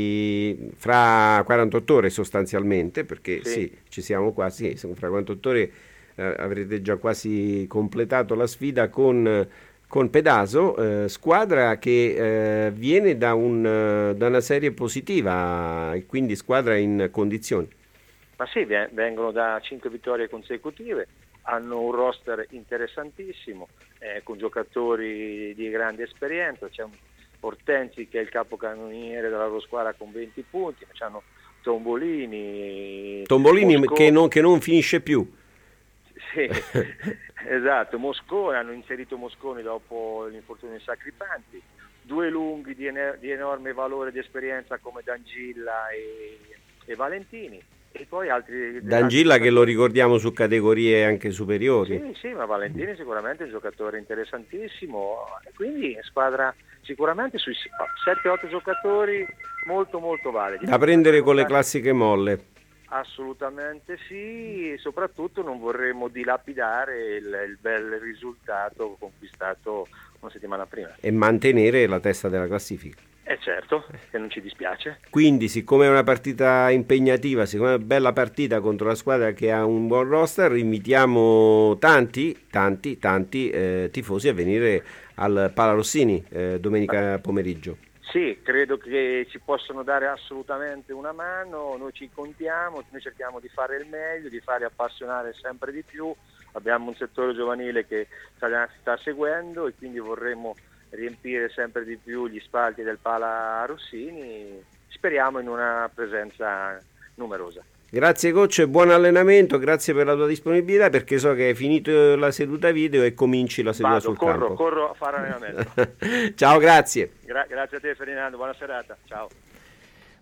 fra 48 ore sostanzialmente, perché sì ci siamo quasi, fra 48 ore avrete già quasi completato la sfida con Pedaso, squadra che viene da una serie positiva, e quindi squadra in condizioni. Ma sì, vengono da 5 vittorie consecutive, hanno un roster interessantissimo, con giocatori di grande esperienza, c'è Ortenzi che è il capocannoniere della loro squadra con 20 punti, c'hanno Tombolini che non finisce più. Sì, esatto, Mosconi, hanno inserito Mosconi dopo l'infortunio di Sacripanti, 2 lunghi di enorme valore di esperienza come D'Angilla e Valentini, e poi altri... D'Angilla che lo ricordiamo su categorie anche superiori. Sì, ma Valentini sicuramente è un giocatore interessantissimo, quindi squadra sicuramente sui 7-8 giocatori molto molto validi. Da prendere con le classiche molle. Assolutamente sì, e soprattutto non vorremmo dilapidare il bel risultato conquistato una settimana prima. E mantenere la testa della classifica. Certo, che non ci dispiace. Quindi, siccome è una partita impegnativa, siccome è una bella partita contro la squadra che ha un buon roster, invitiamo tanti tifosi a venire al Pala Rossini domenica pomeriggio. Sì, credo che ci possano dare assolutamente una mano, noi ci contiamo, noi cerchiamo di fare il meglio, di fare appassionare sempre di più, abbiamo un settore giovanile che sta seguendo, e quindi vorremmo riempire sempre di più gli spalti del Pala Rossini, speriamo in una presenza numerosa. Grazie coach, buon allenamento, grazie per la tua disponibilità, perché so che hai finito la seduta video e cominci la seduta sul campo. Corro a fare allenamento. Ciao, grazie. Grazie a te Ferdinando, buona serata, ciao.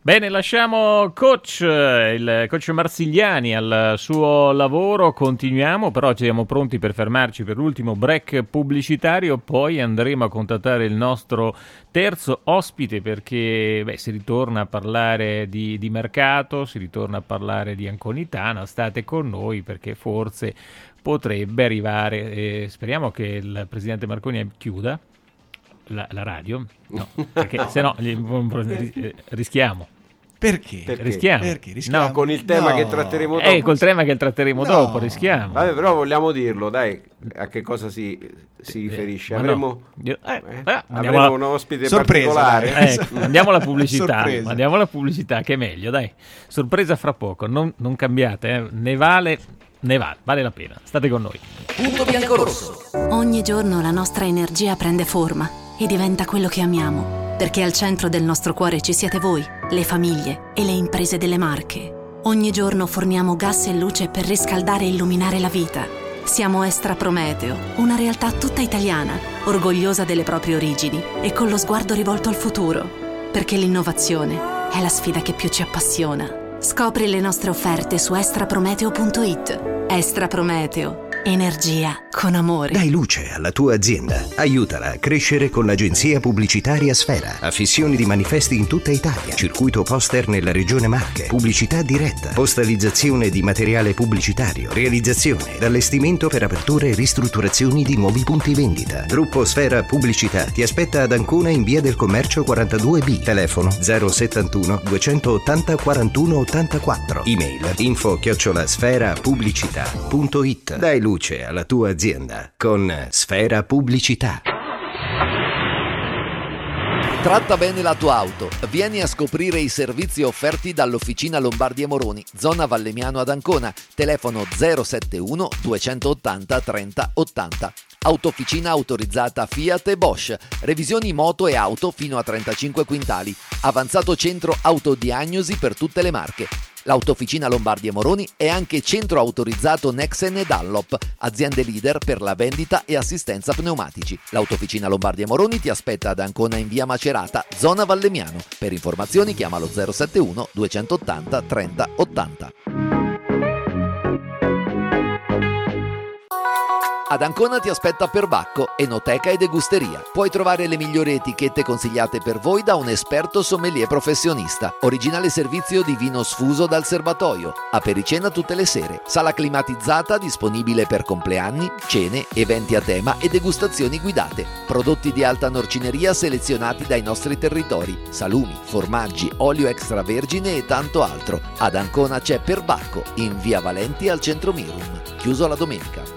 Bene, lasciamo il coach Marsigliani al suo lavoro, continuiamo, però siamo pronti per fermarci per l'ultimo break pubblicitario, poi andremo a contattare il nostro terzo ospite perché si ritorna a parlare di mercato, si ritorna a parlare di Anconitana, state con noi perché forse potrebbe arrivare, speriamo che il presidente Marconi chiuda la radio, no, perché se no rischiamo. Perché? Rischiamo. No, con il tema che tratteremo dopo. Col tema che tratteremo dopo, rischiamo. Vabbè, però vogliamo dirlo, dai, a che cosa si riferisce? Avremo un ospite particolare. Andiamo alla pubblicità, che è meglio, dai. Sorpresa fra poco, non cambiate, ne vale la pena. State con noi. Punto bianco-rosso. Ogni giorno la nostra energia prende forma e diventa quello che amiamo. Perché al centro del nostro cuore ci siete voi, le famiglie e le imprese delle Marche. Ogni giorno forniamo gas e luce per riscaldare e illuminare la vita. Siamo Estra Prometeo, una realtà tutta italiana, orgogliosa delle proprie origini e con lo sguardo rivolto al futuro. Perché l'innovazione è la sfida che più ci appassiona. Scopri le nostre offerte su extraprometeo.it. Estra Prometeo. Energia con amore. Dai luce alla tua azienda. Aiutala a crescere con l'agenzia pubblicitaria Sfera. Affissioni di manifesti in tutta Italia. Circuito poster nella regione Marche. Pubblicità diretta. Postalizzazione di materiale pubblicitario. Realizzazione ed allestimento per aperture e ristrutturazioni di nuovi punti vendita. Gruppo Sfera Pubblicità ti aspetta ad Ancona in via del Commercio 42B. Telefono 071 280 41 84. Email info@sferapubblicità.it. Dai luce alla tua azienda con Sfera Pubblicità. Tratta bene la tua auto. Vieni a scoprire i servizi offerti dall'Officina Lombardi e Moroni, zona Vallemiano ad Ancona. Telefono 071 280 30 80. Autofficina autorizzata Fiat e Bosch. Revisioni moto e auto fino a 35 quintali. Avanzato centro autodiagnosi per tutte le marche. L'Autofficina Lombardi e Moroni è anche centro autorizzato Nexen e Dunlop, aziende leader per la vendita e assistenza pneumatici. L'Autofficina Lombardi e Moroni ti aspetta ad Ancona in via Macerata, zona Vallemiano. Per informazioni chiamalo 071 280 30 80. Ad Ancona ti aspetta Perbacco, enoteca e degusteria. Puoi trovare le migliori etichette consigliate per voi da un esperto sommelier professionista. Originale servizio di vino sfuso dal serbatoio. Apericena tutte le sere. Sala climatizzata disponibile per compleanni, cene, eventi a tema e degustazioni guidate. Prodotti di alta norcineria selezionati dai nostri territori. Salumi, formaggi, olio extravergine e tanto altro. Ad Ancona c'è Perbacco, in via Valenti al centro Mirum. Chiuso la domenica.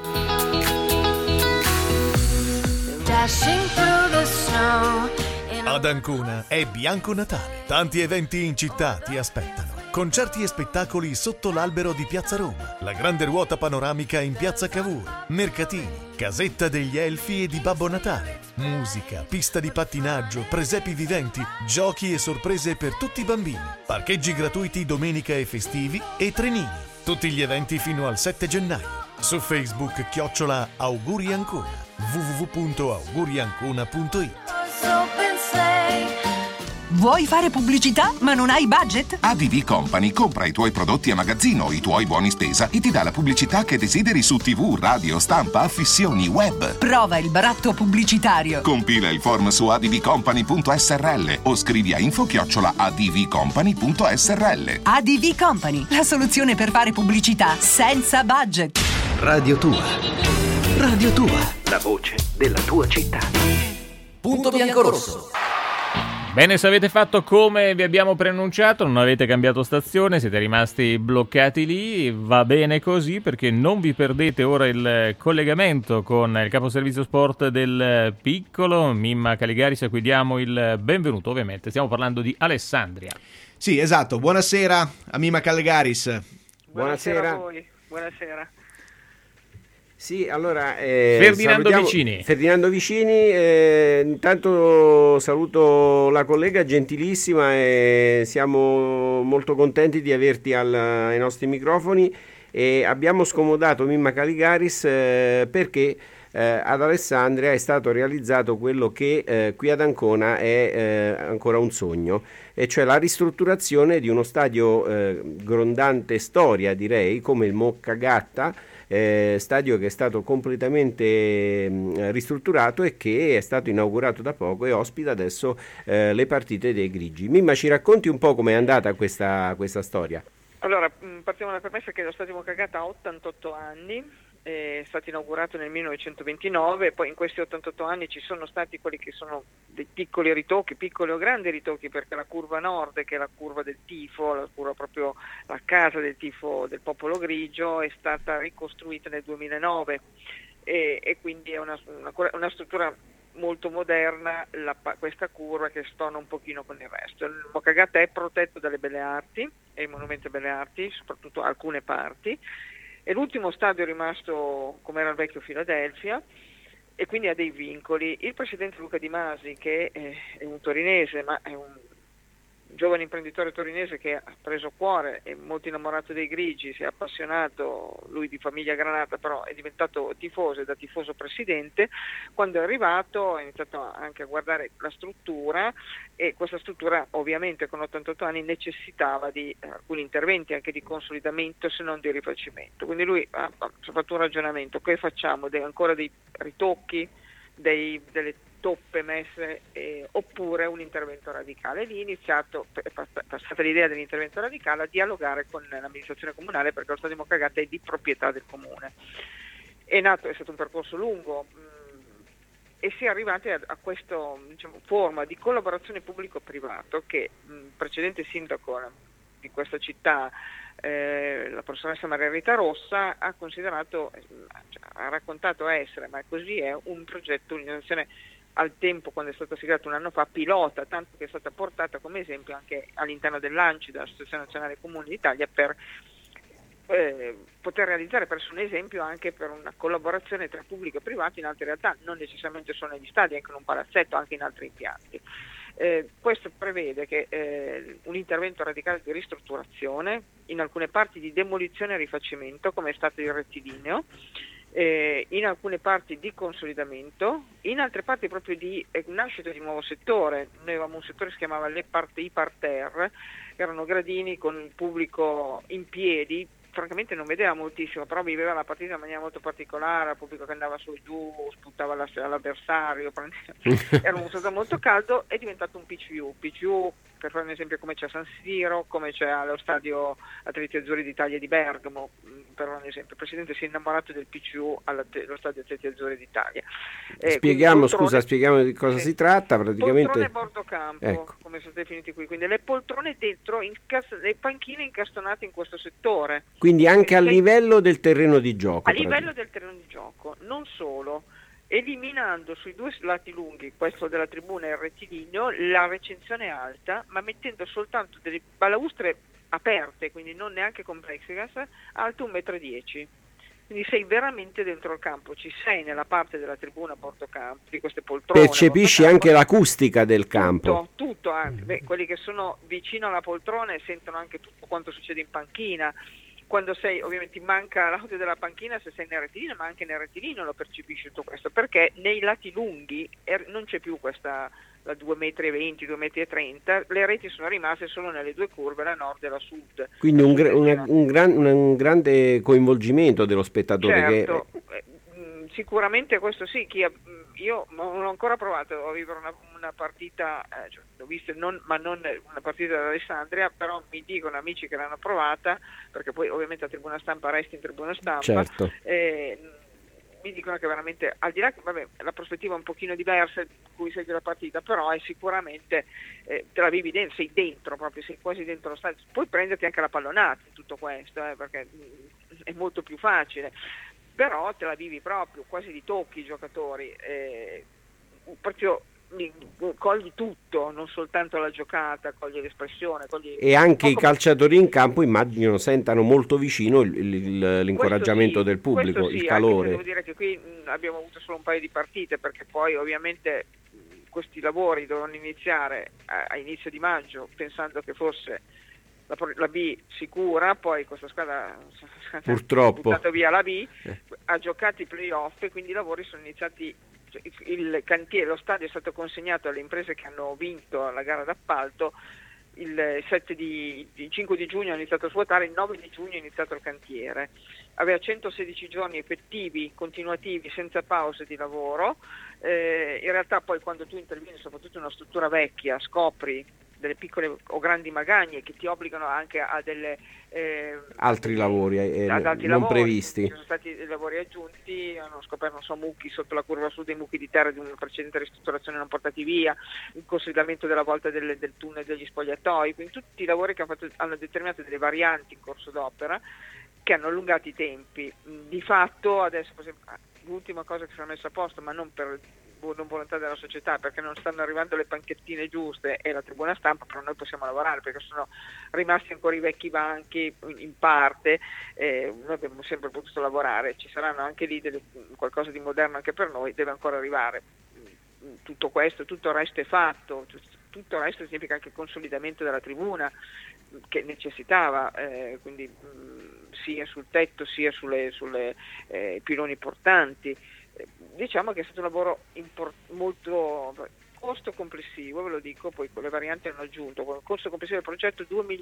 Ad Ancona è Bianco Natale. Tanti eventi in città ti aspettano. Concerti e spettacoli sotto l'albero di Piazza Roma. La grande ruota panoramica in Piazza Cavour. Mercatini, casetta degli elfi e di Babbo Natale. Musica, pista di pattinaggio, presepi viventi, giochi e sorprese per tutti i bambini. Parcheggi gratuiti domenica e festivi e trenini. Tutti gli eventi fino al 7 gennaio. Su Facebook @Auguri Ancona. www.auguriancona.it. Vuoi fare pubblicità ma non hai budget? ADV Company compra i tuoi prodotti a magazzino, i tuoi buoni spesa e ti dà la pubblicità che desideri su TV, radio, stampa, affissioni, web. Prova il baratto pubblicitario. Compila il form su advcompany.srl o scrivi a info@advcompany.srl. ADV Company, la soluzione per fare pubblicità senza budget. Radio Tua. Radio Tua. La voce della tua città. Punto bianco-rosso. Bene, se avete fatto come vi abbiamo preannunciato, non avete cambiato stazione, siete rimasti bloccati lì, va bene così perché non vi perdete ora il collegamento con il caposervizio sport del Piccolo, Mimma Caligaris, a cui diamo il benvenuto ovviamente. Stiamo parlando di Alessandria. Sì, esatto. Buonasera a Mimma Caligaris. Buonasera a voi. Buonasera. Sì, allora Ferdinando Vicini. Ferdinando Vicini, intanto saluto la collega gentilissima e siamo molto contenti di averti ai nostri microfoni e abbiamo scomodato Mimma Caligaris perché ad Alessandria è stato realizzato quello che qui ad Ancona è ancora un sogno, e cioè la ristrutturazione di uno stadio grondante storia, direi, come il Moccagatta, stadio che è stato completamente ristrutturato e che è stato inaugurato da poco e ospita adesso le partite dei grigi. Mimma, ci racconti un po' com'è andata questa storia? Allora, partiamo dalla premessa che lo stadio Moccagatta ha 88 anni, è stato inaugurato nel 1929, poi in questi 88 anni ci sono stati quelli che sono dei piccoli ritocchi, piccoli o grandi ritocchi, perché la curva nord, che è la curva del tifo, la curva proprio la casa del tifo del popolo grigio, è stata ricostruita nel 2009 e quindi è una struttura molto moderna, questa curva che stona un pochino con il resto. Il Moccagatta è protetto dalle Belle Arti, è il monumento Belle Arti, soprattutto alcune parti. È l'ultimo stadio rimasto come era il vecchio Philadelphia e quindi ha dei vincoli. Il presidente Luca Di Masi, che è un torinese, ma è un giovane imprenditore torinese che ha preso cuore, è molto innamorato dei grigi, si è appassionato, lui di famiglia granata, però è diventato tifoso e da tifoso presidente. Quando è arrivato ha iniziato anche a guardare la struttura, e questa struttura ovviamente con 88 anni necessitava di alcuni interventi anche di consolidamento, se non di rifacimento. Quindi lui ha fatto un ragionamento: che facciamo? Ancora dei ritocchi, delle toppe messe, oppure un intervento radicale. Lì è iniziato, passata l'idea dell'intervento radicale, a dialogare con l'amministrazione comunale, perché lo stadio Moccagatta è di proprietà del comune. È stato un percorso lungo e si è arrivati a questa forma di collaborazione pubblico-privato che il precedente sindaco di questa città, la professoressa Maria Rita Rossa, ha considerato, ha raccontato essere, ma così è, un progetto, un'innovazione al tempo, quando è stata siglata un anno fa, pilota, tanto che è stata portata come esempio anche all'interno dell'ANCI, dell'Associazione Nazionale Comuni d'Italia, per poter realizzare presso un esempio anche per una collaborazione tra pubblico e privato in altre realtà, non necessariamente solo negli stadi, anche in un palazzetto, anche in altri impianti. Questo prevede che un intervento radicale di ristrutturazione, in alcune parti di demolizione e rifacimento, come è stato il rettilineo, in alcune parti di consolidamento, in altre parti proprio di nascita di un nuovo settore. Noi avevamo un settore che si chiamava i parterre, che erano gradini con il pubblico in piedi. Francamente non vedeva moltissimo, però viveva la partita in maniera molto particolare, il pubblico che andava su e giù, sputava all'avversario, era un stato molto caldo. È diventato un pitch view, per fare un esempio, come c'è a San Siro, come c'è allo stadio Atleti Azzurri d'Italia di Bergamo, per un esempio. Il presidente si è innamorato del pitch view allo stadio Atleti Azzurri d'Italia. Spieghiamo di cosa si tratta praticamente. Poltrone bordo campo, ecco, come sono definiti qui, quindi le poltrone dentro, le panchine incastonate in questo settore. Quindi anche a livello del terreno di gioco. A livello del terreno di gioco, non solo, eliminando sui due lati lunghi, questo della tribuna e il rettilineo, la recinzione alta, ma mettendo soltanto delle balaustre aperte, quindi non neanche con plexiglass, alte 1,10 m. Quindi sei veramente dentro il campo, ci sei nella parte della tribuna a bordo campo, di queste poltrone. Percepisci anche l'acustica del campo. Tutto anche. Quelli che sono vicino alla poltrona sentono anche tutto quanto succede in panchina. Quando sei, ovviamente manca l'audio della panchina se sei nel rettilineo, ma anche nel rettilineo lo percepisci tutto questo, perché nei lati lunghi non c'è più questa la 2,20 m, 2,30 m, le reti sono rimaste solo nelle due curve, la nord e la sud. Quindi un grande coinvolgimento dello spettatore. Certo, sicuramente questo sì. Io non ho ancora provato a vivere una partita, l'ho vista, non una partita da Alessandria, però mi dicono amici che l'hanno provata, perché poi ovviamente la tribuna stampa resta in tribuna stampa. Certo. Mi dicono che veramente, al di là che la prospettiva è un pochino diversa in cui segui la partita, però è sicuramente te la vivi dentro, sei dentro proprio, sei quasi dentro lo stadio. Puoi prenderti anche la pallonata in tutto questo, perché è molto più facile, però te la vivi proprio, quasi li tocchi i giocatori, proprio cogli tutto, non soltanto la giocata, cogli l'espressione, e anche i calciatori in campo immagino sentano molto vicino l'incoraggiamento del pubblico, il calore. Devo dire che qui abbiamo avuto solo un paio di partite, perché poi ovviamente questi lavori dovevano iniziare a inizio di maggio, pensando che fosse la B sicura, poi questa squadra purtroppo ha buttato via la B, ha giocato i playoff e quindi i lavori sono iniziati, cioè, il cantiere, lo stadio è stato consegnato alle imprese che hanno vinto la gara d'appalto. Il 5 di giugno ha iniziato a svuotare, il 9 di giugno è iniziato il cantiere. Aveva 116 giorni effettivi, continuativi, senza pause di lavoro. In realtà poi quando tu intervieni soprattutto in una struttura vecchia scopri delle piccole o grandi magagne che ti obbligano anche a delle altri lavori non previsti. Ci sono stati dei lavori aggiunti, hanno scoperto mucchi sotto la curva sud, dei mucchi di terra di una precedente ristrutturazione non portati via, il consolidamento della volta del tunnel degli spogliatoi, quindi tutti i lavori che hanno determinato delle varianti in corso d'opera che hanno allungato i tempi. Di fatto adesso, per esempio, l'ultima cosa che si è messa a posto, ma non per non volontà della società, perché non stanno arrivando le panchettine giuste e la tribuna stampa, però noi possiamo lavorare perché sono rimasti ancora i vecchi banchi in parte, noi abbiamo sempre potuto lavorare, ci saranno anche lì qualcosa di moderno anche per noi, deve ancora arrivare. Tutto questo, tutto il resto è fatto, tutto il resto significa anche consolidamento della tribuna che necessitava, quindi sia sul tetto sia sulle piloni portanti. Diciamo che è stato un lavoro molto costo complessivo, ve lo dico, poi con le varianti hanno aggiunto, con il costo complessivo del progetto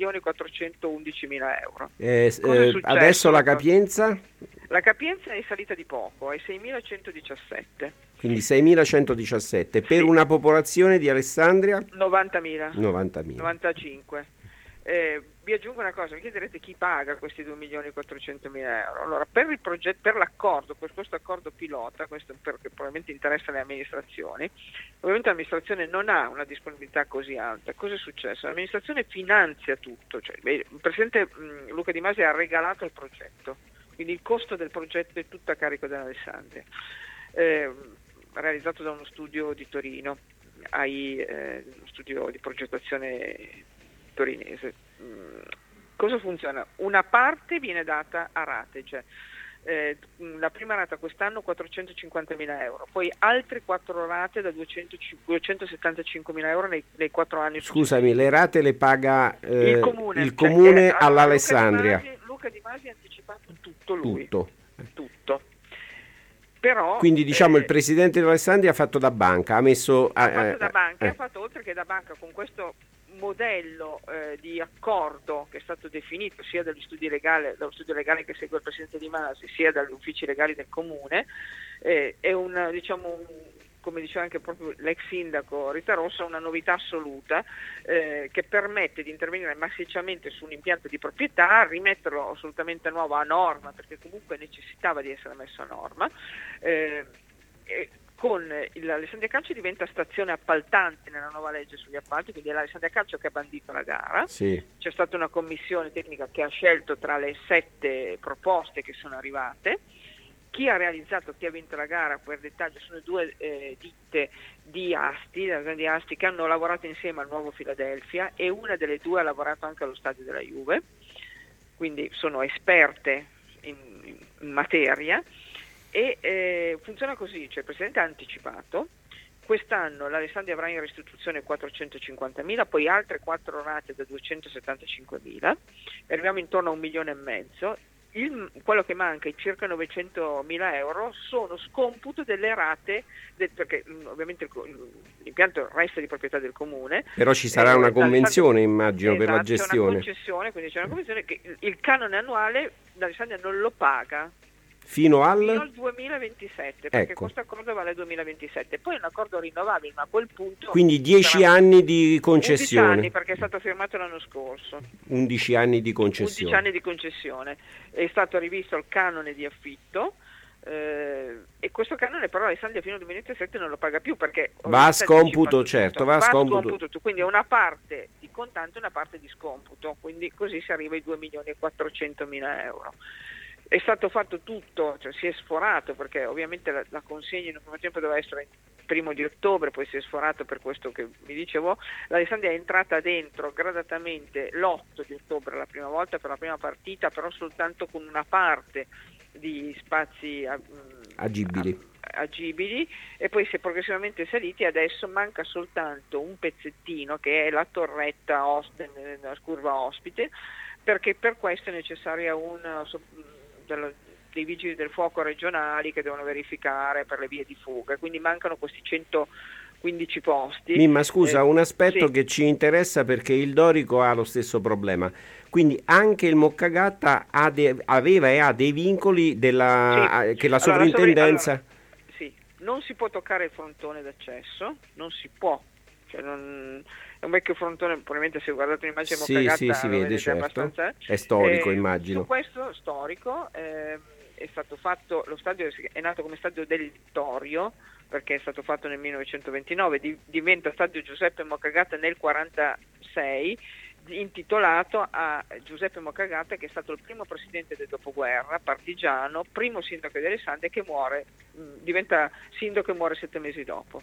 2.411.000 euro. Adesso la capienza? La capienza è salita di poco, è 6.117. Quindi 6.117 per una popolazione di Alessandria? 90.000. 95. Vi aggiungo una cosa, mi chiederete chi paga questi 2.400.000 euro. Allora, per il progetto, per l'accordo, per questo accordo pilota, questo perché probabilmente interessa le amministrazioni, ovviamente l'amministrazione non ha una disponibilità così alta. Cosa è successo? L'amministrazione finanzia tutto, cioè il presidente Luca Di Masi ha regalato il progetto, quindi il costo del progetto è tutto a carico dell'Alessandria, realizzato da uno studio di Torino, uno studio di progettazione torinese. Cosa funziona? Una parte viene data a rate, cioè la prima rata quest'anno 450.000 euro, poi altre 4 rate da 275.000 euro nei 4 anni. Scusami, le rate le paga il comune all'Alessandria. Luca Di Masi ha anticipato tutto lui. Tutto. Però, quindi diciamo il presidente dell'Alessandria ha fatto da banca, ha fatto oltre che da banca con questo modello di accordo che è stato definito sia dallo studio legale che segue il presidente Di Masi, sia dagli uffici legali del comune, è come diceva anche proprio l'ex sindaco Rita Rossa, una novità assoluta che permette di intervenire massicciamente su un impianto di proprietà, rimetterlo assolutamente nuovo a norma, perché comunque necessitava di essere messo a norma. Con l'Alessandria Calcio diventa stazione appaltante nella nuova legge sugli appalti, quindi è l'Alessandria Calcio che ha bandito la gara. Sì. C'è stata una commissione tecnica che ha scelto tra le 7 proposte che sono arrivate. Chi ha realizzato, chi ha vinto la gara, per dettaglio, sono 2 ditte di Asti che hanno lavorato insieme al nuovo Philadelphia, e una delle 2 ha lavorato anche allo stadio della Juve, quindi sono esperte in materia. E funziona così, cioè il presidente ha anticipato, quest'anno l'Alessandria avrà in restituzione 450.000, poi altre 4 rate da 275.000, arriviamo intorno a 1,5 milioni. Quello che manca, i circa 900.000 euro, sono scomputo delle rate, perché ovviamente l'impianto resta di proprietà del comune. Però ci sarà una convenzione, immagino, per la gestione. C'è una convenzione che il canone annuale l'Alessandria non lo paga. Fino al 2027, perché questo accordo vale al 2027, poi è un accordo rinnovabile, ma a quel punto quindi 10 anni di concessione. 11 anni, perché è stato firmato l'anno scorso. 11 anni di concessione. 11 anni di concessione. È stato rivisto il canone di affitto, e questo canone però Alessandria fino al 2027 non lo paga più, perché va a scomputo, certo, va a scomputo, quindi è una parte di contante e una parte di scomputo, quindi così si arriva ai 2.400.000 euro. È stato fatto tutto, cioè si è sforato, perché ovviamente la consegna in un primo tempo doveva essere 1° di ottobre, poi si è sforato per questo che vi dicevo. L'Alessandria è entrata dentro gradatamente l'8 di ottobre la prima volta per la prima partita, però soltanto con una parte di spazi agibili, e poi si è progressivamente saliti. Adesso manca soltanto un pezzettino che è la torretta nella curva ospite, perché per questo è necessaria dei vigili del fuoco regionali che devono verificare per le vie di fuga, quindi mancano questi 115 posti. Mimma, scusa, un aspetto sì. che ci interessa, perché il Dorico ha lo stesso problema, quindi anche il Moccagatta aveva e ha dei vincoli che la sovrintendenza... Sì, non si può toccare il frontone d'accesso, non si può, cioè è un vecchio frontone, probabilmente se guardate l'immagine Moccagatta sì, si vede, certo. Abbastanza... È storico, immagino. Su questo storico è stato fatto, lo stadio è nato come stadio del Littorio, perché è stato fatto nel 1929, diventa stadio Giuseppe Moccagatta nel 1946, intitolato a Giuseppe Moccagatta, che è stato il primo presidente del dopoguerra, partigiano, primo sindaco di Alessandria, che diventa sindaco e muore 7 mesi dopo.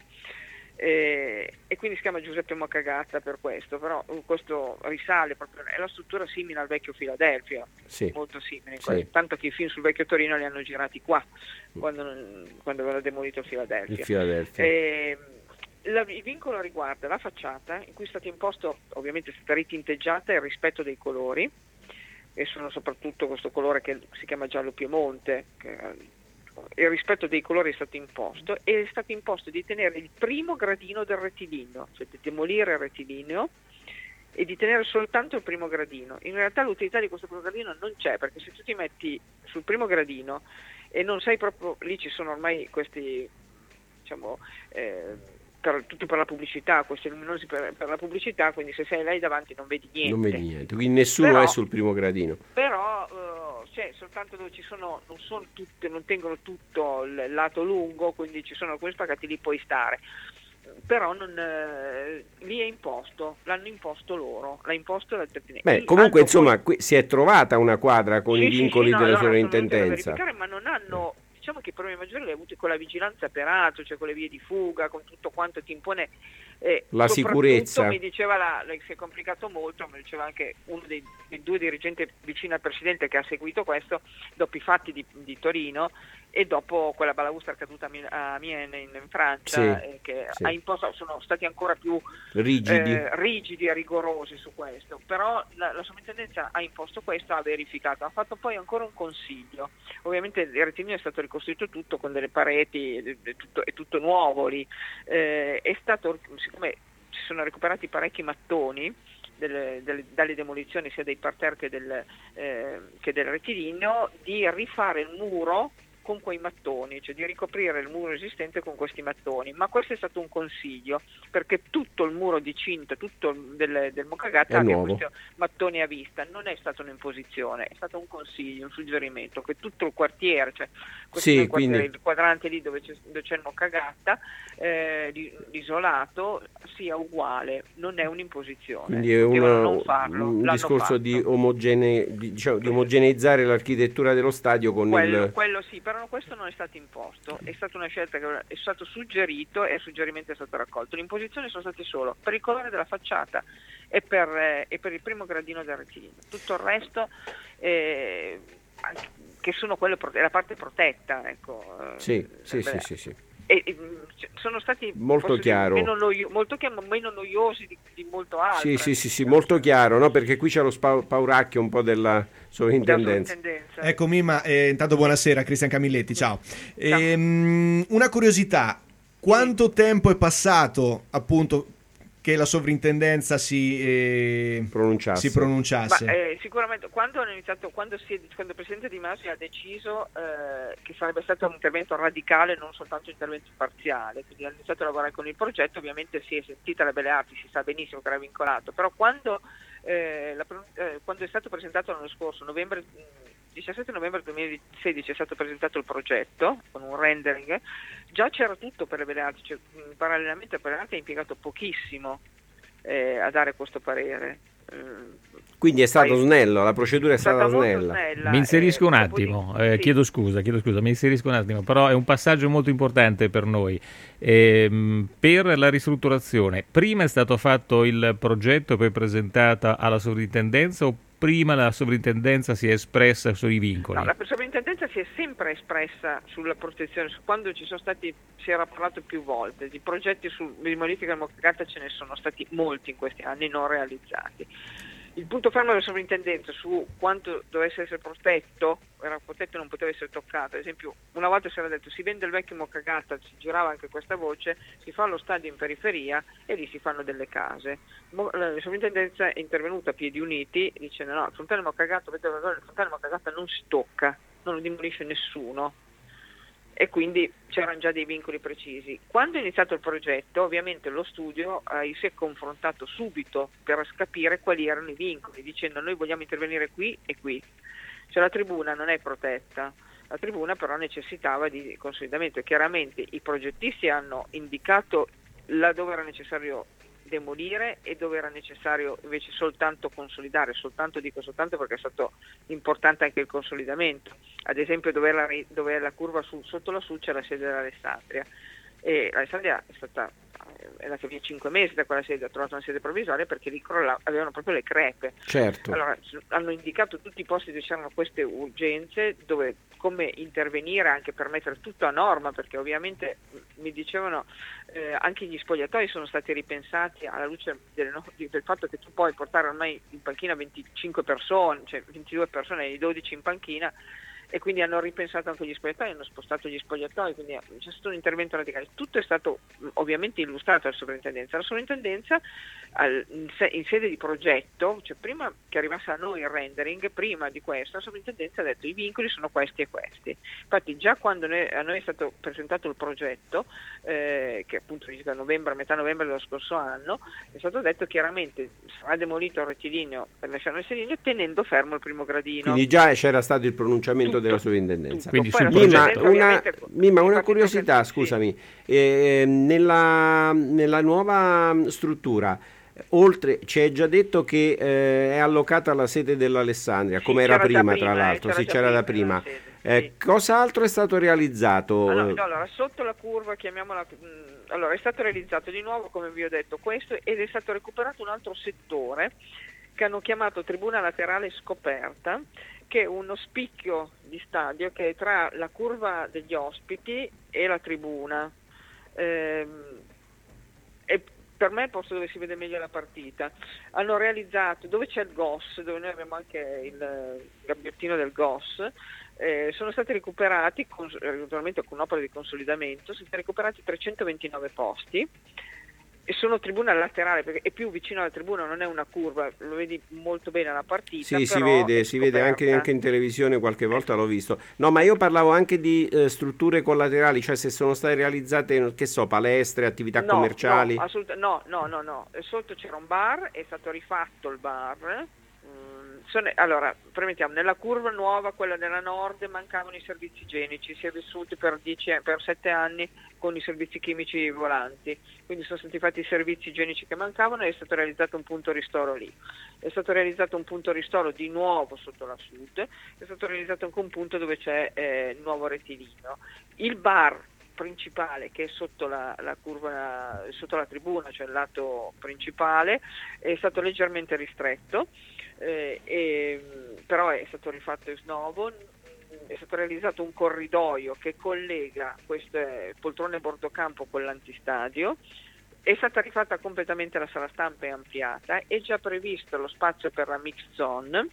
E quindi si chiama Giuseppe Moccagatta per questo, però questo risale proprio, è la struttura simile al vecchio Philadelphia, molto simile, tanto che i film sul vecchio Torino li hanno girati qua quando aveva demolito il Philadelphia. Il vincolo riguarda la facciata, in cui è stato imposto, ovviamente è stata ritinteggiata, il rispetto dei colori, e sono soprattutto questo colore che si chiama giallo Piemonte, il rispetto dei colori è stato imposto, e è stato imposto di tenere il primo gradino del rettilineo, cioè di demolire il rettilineo e di tenere soltanto il primo gradino. In realtà l'utilità di questo primo gradino non c'è, perché se tu ti metti sul primo gradino e non sei proprio, lì ci sono ormai questi, diciamo, tutto per la pubblicità, questi luminosi per la pubblicità, quindi se sei lei davanti non vedi niente. Quindi nessuno è sul primo gradino. Però c'è soltanto dove ci sono, non tengono tutto il lato lungo, quindi ci sono alcuni spaccati, lì puoi stare. Però lì è imposto, l'hanno imposto loro, l'ha imposto la Beh, comunque insomma qui si è trovata una quadra con i vincoli della sovrintendenza. Ma non hanno, diciamo che i problemi maggiori li ha avuti con la vigilanza per atto, cioè con le vie di fuga, con tutto quanto ti impone la sicurezza. Mi diceva si è complicato molto, mi diceva anche uno dei due dirigenti vicino al presidente che ha seguito questo dopo i fatti di Torino e dopo quella balaustra caduta a Miene in Francia, che ha imposto, sono stati ancora più rigidi e rigorosi su questo, però la sovrintendenza ha imposto questo, ha verificato, ha fatto poi ancora un consiglio. Ovviamente il rettilineo è stato ricostruito tutto con delle pareti, è tutto nuovo lì, è stato, siccome si sono recuperati parecchi mattoni dalle demolizioni sia dei parterre che del rettilineo, di rifare il muro con quei mattoni, cioè di ricoprire il muro esistente con questi mattoni, ma questo è stato un consiglio, perché tutto il muro di cinta, tutto del Moccagatta ha questi mattoni a vista, non è stata un'imposizione, è stato un consiglio, un suggerimento, che tutto il quartiere, cioè il quadrante lì dove c'è il Moccagatta, isolato, sia uguale, non è un'imposizione. Quindi è un discorso di omogeneizzare l'architettura dello stadio con quello sì, però questo non è stato imposto, è stata una scelta che è stato suggerito e il suggerimento è stato raccolto. Le imposizioni sono state solo per il colore della facciata e per il primo gradino del rettilineo. Tutto il resto che sono la parte protetta, ecco. Sì. E sono stati molto chiaro, meno noiosi di molto altro. Sì, molto chiaro, no? Perché qui c'è lo spauracchio un po' della sovrintendenza. Ecco Mimma, intanto buonasera, Cristian Camilletti, ciao. Una curiosità, quanto tempo è passato appunto che la sovrintendenza si pronunciasse? Ma, sicuramente quando il presidente Di Maio ha deciso che sarebbe stato un intervento radicale, non soltanto un intervento parziale, quindi ha iniziato a lavorare con il progetto, ovviamente si è sentita la Belle Arti, si sa benissimo che era vincolato, però quando è stato presentato l'anno scorso, 17 novembre 2016 è stato presentato il progetto con un rendering, già c'era tutto per le Belle Arti, cioè, parallelamente a Belle Arti ha impiegato pochissimo a dare questo parere, Quindi è stato snello, la procedura è stata snella. Mi inserisco un attimo, chiedo scusa, mi inserisco un attimo, però è un passaggio molto importante per noi. Per la ristrutturazione, prima è stato fatto il progetto, poi presentata alla sovrintendenza, o prima la sovrintendenza si è espressa sui vincoli? No, la sovrintendenza si è sempre espressa sulla protezione, quando ci sono stati, si era parlato più volte, di progetti di modifica della Moccarata ce ne sono stati molti in questi anni non realizzati. Il punto fermo della sovrintendenza su quanto dovesse essere protetto, era protetto e non poteva essere toccato. Ad esempio, una volta si era detto si vende il vecchio Moccarata, si girava anche questa voce, si fa lo stadio in periferia e lì si fanno delle case. La sovrintendenza è intervenuta a piedi uniti dicendo no, il fontane Moccarata, il fontane Moccarata non si tocca, non lo demolisce nessuno. E quindi c'erano già dei vincoli precisi. Quando è iniziato il progetto, ovviamente lo studio si è confrontato subito per capire quali erano i vincoli, dicendo noi vogliamo intervenire qui e qui. Cioè la tribuna non è protetta, la tribuna però necessitava di consolidamento e chiaramente i progettisti hanno indicato dove era necessario demolire e dove era necessario invece soltanto consolidare, dico soltanto perché è stato importante anche il consolidamento, ad esempio dove è la curva sotto la Sul c'è la sede dell'Alessandria e l'Alessandria è la che via 5 mesi da quella sede, ha trovato una sede provvisoria perché lì avevano proprio le crepe. Certo. Allora hanno indicato tutti i posti dove c'erano queste urgenze, dove come intervenire anche per mettere tutto a norma, perché ovviamente mi dicevano anche gli spogliatoi sono stati ripensati alla luce del fatto che tu puoi portare ormai in panchina 25 persone, cioè 22 persone e 12 in panchina, e quindi hanno ripensato anche gli spogliatoi, hanno spostato gli spogliatoi, quindi c'è stato un intervento radicale. Tutto è stato ovviamente illustrato alla sovrintendenza. La sovrintendenza in sede di progetto, cioè prima che arrivasse a noi il rendering, prima di questo la sovrintendenza ha detto i vincoli sono questi e questi. Infatti già quando a noi è stato presentato il progetto, che appunto a metà novembre dello scorso anno, è stato detto chiaramente sarà demolito il rettilineo per lasciare il rettilineo tenendo fermo il primo gradino. Quindi già c'era stato il pronunciamento della sovrintendenza. Quindi Mima, una curiosità, scusami, nella nuova struttura, oltre ci hai già detto che è allocata la sede dell'Alessandria, come era prima tra l'altro, c'era da prima. Cosa altro è stato realizzato? Allora, sotto la curva, chiamiamola, allora è stato realizzato di nuovo, come vi ho detto, questo, ed è stato recuperato un altro settore che hanno chiamato tribuna laterale scoperta, che è uno spicchio di stadio che è tra la curva degli ospiti e la tribuna. E per me è il posto dove si vede meglio la partita. Hanno realizzato, dove c'è il GOS, dove noi abbiamo anche il gabbiottino del GOS, sono stati recuperati, naturalmente con un'opera di consolidamento, sono stati recuperati 329 posti, e sono tribuna laterale perché è più vicino alla tribuna, non è una curva, lo vedi molto bene alla partita. Sì, si vede anche in televisione, qualche volta l'ho visto. No, ma io parlavo anche di strutture collaterali, cioè se sosono state realizzate, che so, palestre, attività commerciali. No, sotto c'era un bar, è stato rifatto il bar. Allora, premettiamo, nella curva nuova, quella della nord, mancavano i servizi igienici, si è vissuti per 7 anni con i servizi chimici volanti, quindi sono stati fatti i servizi igienici che mancavano e è stato realizzato un punto ristoro lì. È stato realizzato un punto ristoro di nuovo sotto la sud, è stato realizzato anche un punto dove c'è il nuovo rettilineo. Il bar principale, che è sotto la curva, sotto la tribuna, cioè il lato principale, è stato leggermente ristretto, però è stato rifatto di nuovo. È stato realizzato un corridoio che collega queste poltrone bordocampo con l'antistadio, è stata rifatta completamente la sala stampa e ampliata, è già previsto lo spazio per la mix zone.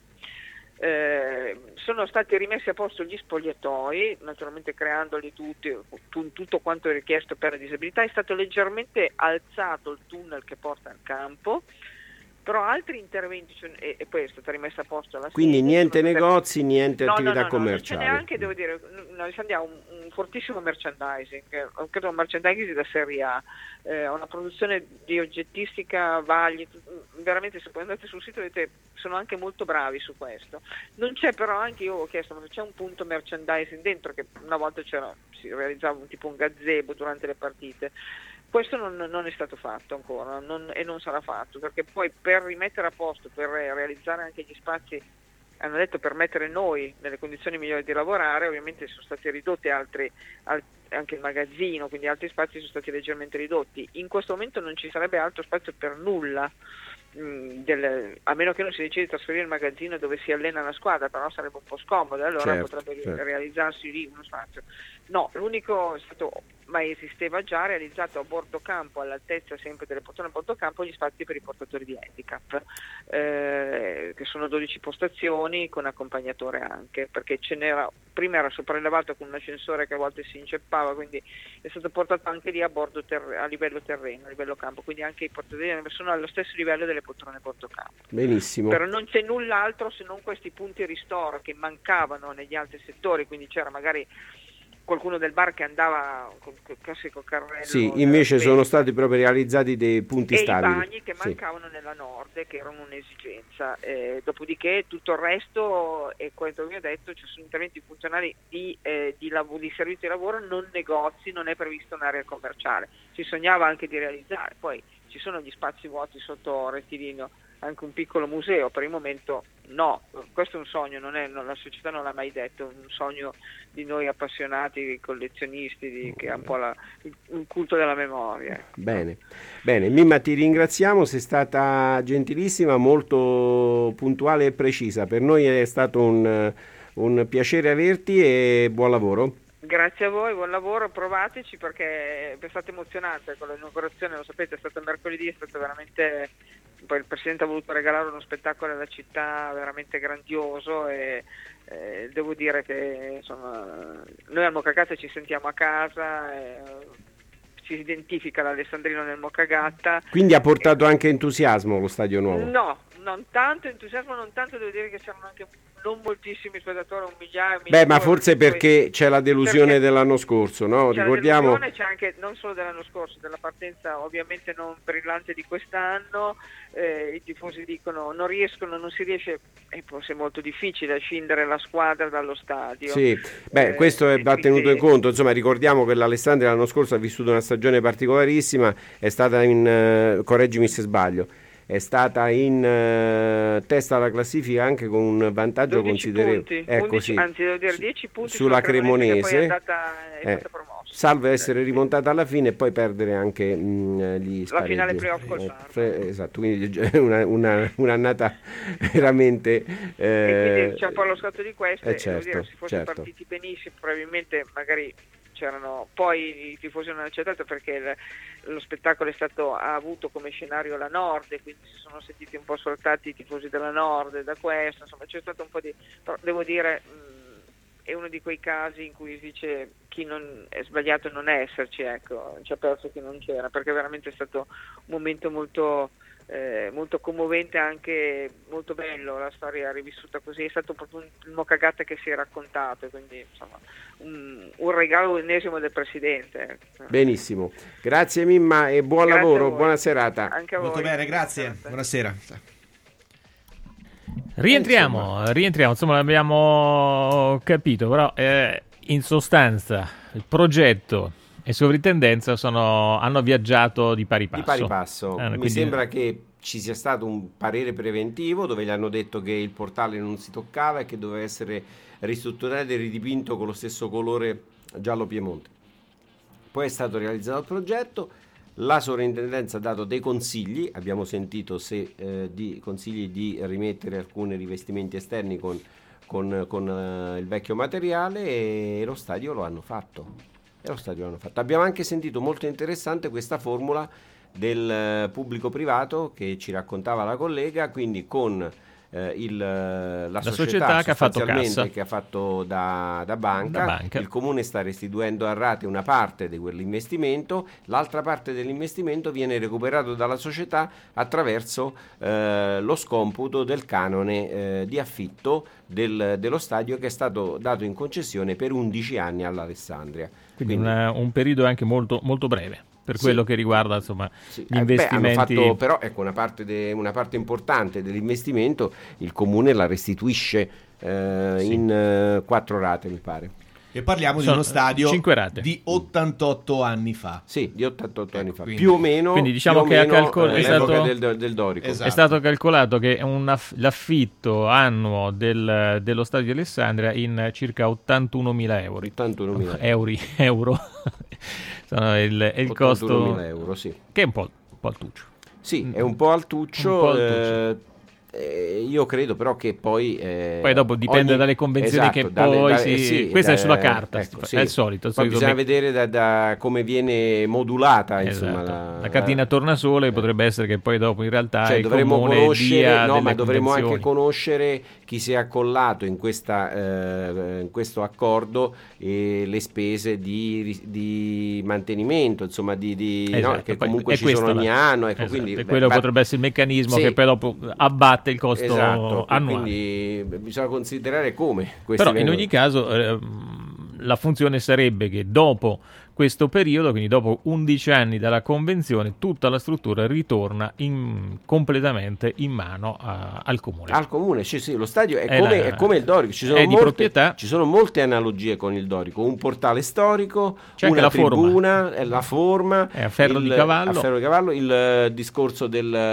Sono stati rimessi a posto gli spogliatoi, naturalmente creandoli tutti, tutto quanto è richiesto per la disabilità. È stato leggermente alzato il tunnel che porta al campo, però altri interventi, e poi è stata rimessa a posto la quindi niente negozi, niente attività commerciali. Non c'è neanche, devo dire, noi andiamo un fortissimo merchandising, credo un merchandising da serie A, una produzione di oggettistica vaglia, veramente se poi andate sul sito vedete, sono anche molto bravi su questo. Non c'è però, anche io ho chiesto, ma c'è un punto merchandising dentro, che una volta si realizzava tipo un gazebo durante le partite. Questo non è stato fatto ancora e non sarà fatto, perché poi per rimettere a posto, per realizzare anche gli spazi, hanno detto per mettere noi nelle condizioni migliori di lavorare, ovviamente sono stati ridotti anche il magazzino, quindi altri spazi sono stati leggermente ridotti. In questo momento non ci sarebbe altro spazio per nulla, a meno che non si decida di trasferire il magazzino dove si allena la squadra, però sarebbe un po' scomodo, allora potrebbe realizzarsi lì uno spazio. No, l'unico è stato, ma esisteva già, realizzato a bordo campo, all'altezza sempre delle poltrone a bordo campo, gli spazi per i portatori di handicap, che sono 12 postazioni con accompagnatore anche, perché prima era sopraelevato con un ascensore che a volte si inceppava, quindi è stato portato anche lì a bordo a livello terreno, a livello campo, quindi anche i portatori sono allo stesso livello delle poltrone a bordo campo. Benissimo. Però non c'è null'altro se non questi punti ristoro che mancavano negli altri settori, quindi c'era magari qualcuno del bar che andava col classico carrello. Sì, invece sono stati proprio realizzati dei punti e stabili. I bagni che mancavano nella Nord, che erano un'esigenza. Dopodiché tutto il resto, e questo vi ho detto, ci sono interventi funzionali di servizi di lavoro, non negozi, non è previsto un'area commerciale. Si sognava anche di realizzare, poi ci sono gli spazi vuoti sotto rettilineo, anche un piccolo museo, per il momento no, questo è un sogno, la società non l'ha mai detto, è un sogno di noi appassionati, collezionisti, che ha un po' un culto della memoria. Bene, Mimma, ti ringraziamo, sei stata gentilissima, molto puntuale e precisa, per noi è stato un piacere averti e buon lavoro. Grazie a voi, buon lavoro, provateci perché è stato emozionante con l'inaugurazione, lo sapete, è stato mercoledì, è stato veramente, poi il Presidente ha voluto regalare uno spettacolo alla città veramente grandioso e devo dire che insomma, noi al Mocagatta ci sentiamo a casa, ci si identifica l'Alessandrino nel Mocagatta. Quindi ha portato anche entusiasmo lo stadio nuovo? No, non tanto entusiasmo, non tanto, devo dire che c'erano anche non moltissimi spettatori, 1 migliaio. Beh, ma forse perché c'è la delusione dell'anno scorso, no? C'è Ricordiamo. La c'è anche non solo dell'anno scorso, della partenza ovviamente non brillante di quest'anno. I tifosi dicono non si riesce, e forse è molto difficile a scindere la squadra dallo stadio. Sì, questo va tenuto in conto. Insomma, ricordiamo che l'Alessandria l'anno scorso ha vissuto una stagione particolarissima, è stata correggimi se sbaglio. È stata in testa alla classifica anche con un vantaggio considerevole. Ecco, 11, anzi devo dire 10 punti sulla Cremonese, che poi è stata promossa. Salvo essere rimontata alla fine e poi perdere anche gli spareggi. La finale playoff col Parma. Esatto, quindi un'annata veramente... e quindi c'è un po' lo scatto di questo, certo, devo dire, se fossero partiti benissimo probabilmente magari c'erano, poi i tifosi non hanno accettato perché lo spettacolo ha avuto come scenario la Nord e quindi si sono sentiti un po' soltati i tifosi della Nord da questo, insomma c'è stato un po' di... però devo dire è uno di quei casi in cui si dice chi non è sbagliato non esserci, ecco, ci ha perso chi non c'era, perché veramente è stato un momento molto commovente, anche molto bello, la storia rivissuta così, è stato proprio il Mocagatta che si è raccontato, quindi insomma un regalo ennesimo del Presidente. Benissimo, grazie Mimma e buon lavoro, buona serata. Anche a voi. Molto bene, grazie, buonasera. Rientriamo, insomma l'abbiamo capito, però in sostanza il progetto e sovrintendenza hanno viaggiato di pari passo. Di pari passo. Mi sembra che ci sia stato un parere preventivo dove gli hanno detto che il portale non si toccava e che doveva essere ristrutturato e ridipinto con lo stesso colore giallo Piemonte. Poi è stato realizzato il progetto, la sovrintendenza ha dato dei consigli, abbiamo sentito di consigli di rimettere alcuni rivestimenti esterni con il vecchio materiale e lo stadio lo hanno fatto. Abbiamo anche sentito molto interessante questa formula del pubblico privato che ci raccontava la collega, quindi con la società che ha fatto cassa, che ha fatto da banca. Il comune sta restituendo a rate una parte di quell'investimento, l'altra parte dell'investimento viene recuperato dalla società attraverso lo scomputo del canone di affitto dello stadio che è stato dato in concessione per 11 anni all'Alessandria. Quindi un periodo anche molto, molto breve per quello che riguarda insomma gli investimenti. Hanno fatto, però ecco, una parte importante dell'investimento il comune la restituisce in 4 rate, mi pare. E parliamo di uno stadio 5 rate. di 88 anni fa. Sì, di 88 anni fa. Quindi- Più o meno, Quindi diciamo che è stato, del Dorico. Esatto. è stato calcolato che l'affitto annuo dello stadio di Alessandria in circa 81.000 euro. 81.000 euro. Sono il costo 81.000 euro, sì. che è un po' altuccio. Sì, è un po' altuccio. Un po' altuccio. Io credo però che poi dopo dipende dalle convenzioni che poi questa è sulla carta, ecco, è il solito. Poi bisogna vedere da come viene modulata, insomma, Esatto. La cartina tornasole potrebbe essere che poi dopo in realtà il dovremmo comune conoscere, dia no, delle ma dovremmo anche convenzioni. conoscere chi si è accollato in questo accordo e le spese di mantenimento, insomma, Esatto, no, che poi comunque è ci sono questo ogni anno, ecco, esatto, quindi e quello potrebbe essere il meccanismo sì. che poi dopo abbatte il costo esatto, annuale. quindi bisogna considerare come questi Però in vengono. ogni caso la funzione sarebbe che dopo questo periodo, quindi dopo 11 anni dalla convenzione, tutta la struttura ritorna completamente in mano al comune. Al comune, sì, lo stadio è È come il Dorico, è di proprietà. ci sono molte analogie con il Dorico, un portale storico, C'è anche una la forma. tribuna, la forma, È a ferro di cavallo. il discorso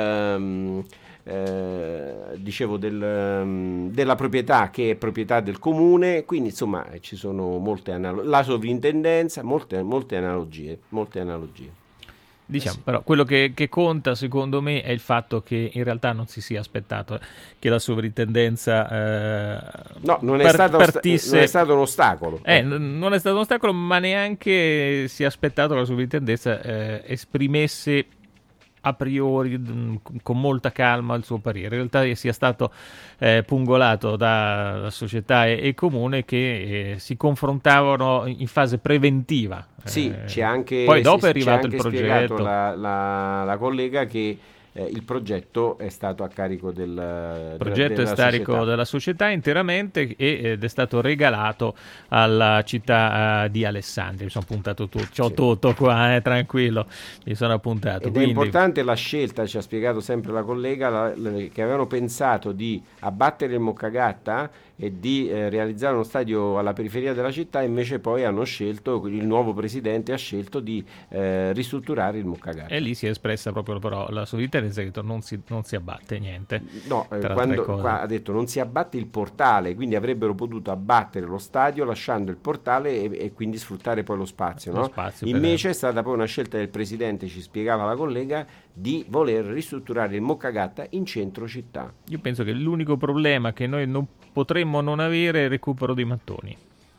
dicevo della proprietà che è proprietà del comune, quindi insomma ci sono molte analogie, la sovrintendenza, molte analogie. Diciamo, però quello che conta secondo me è il fatto che in realtà non si sia aspettato che la sovrintendenza non è stato un ostacolo. Non è stato un ostacolo, ma neanche si è aspettato che la sovrintendenza esprimesse a priori con molta calma il suo parere. In realtà sia stato pungolato da società e comune che si confrontavano in fase preventiva. Sì, c'è anche, poi dopo è c'è arrivato anche il spiegato progetto. la collega che il progetto è stato a carico Il progetto è carico della società interamente ed è stato regalato alla città di Alessandria. Mi sono puntato tutto, c'ho tutto qua, tranquillo, mi sono appuntato. Ed è importante la scelta, ci ha spiegato sempre la collega, che avevano pensato di abbattere il Moccagatta e di realizzare uno stadio alla periferia della città, invece poi hanno scelto, il nuovo presidente ha scelto di ristrutturare il Moccagatta. E lì si è espressa proprio però la sovrintendenza che ha detto non si abbatte niente. No, qua ha detto non si abbatte il portale, quindi avrebbero potuto abbattere lo stadio lasciando il portale e quindi sfruttare poi lo spazio. No? Invece è stata poi una scelta del presidente, ci spiegava la collega, di voler ristrutturare il Moccagatta in centro città. Io penso che l'unico problema che noi non potremmo non avere è il recupero dei mattoni.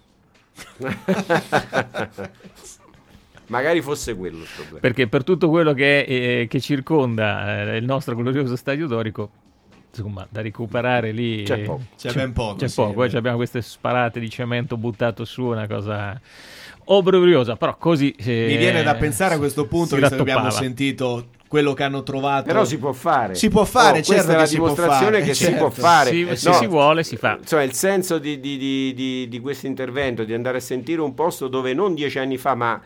Magari fosse quello il problema. Perché per tutto quello che circonda il nostro glorioso Stadio Dorico, insomma, da recuperare lì c'è poco. C'è ben poco. C'è sì, poco. Poi abbiamo queste sparate di cemento buttato su, una cosa obbrobriosa, però così mi viene da pensare a questo punto, visto che abbiamo sentito quello che hanno trovato. Però si può fare. Si può fare, questa certo è la che si può dimostrazione fare. che si può fare. Se si vuole si fa. Insomma, il senso di questo intervento, di andare a sentire un posto dove non 10 anni fa, ma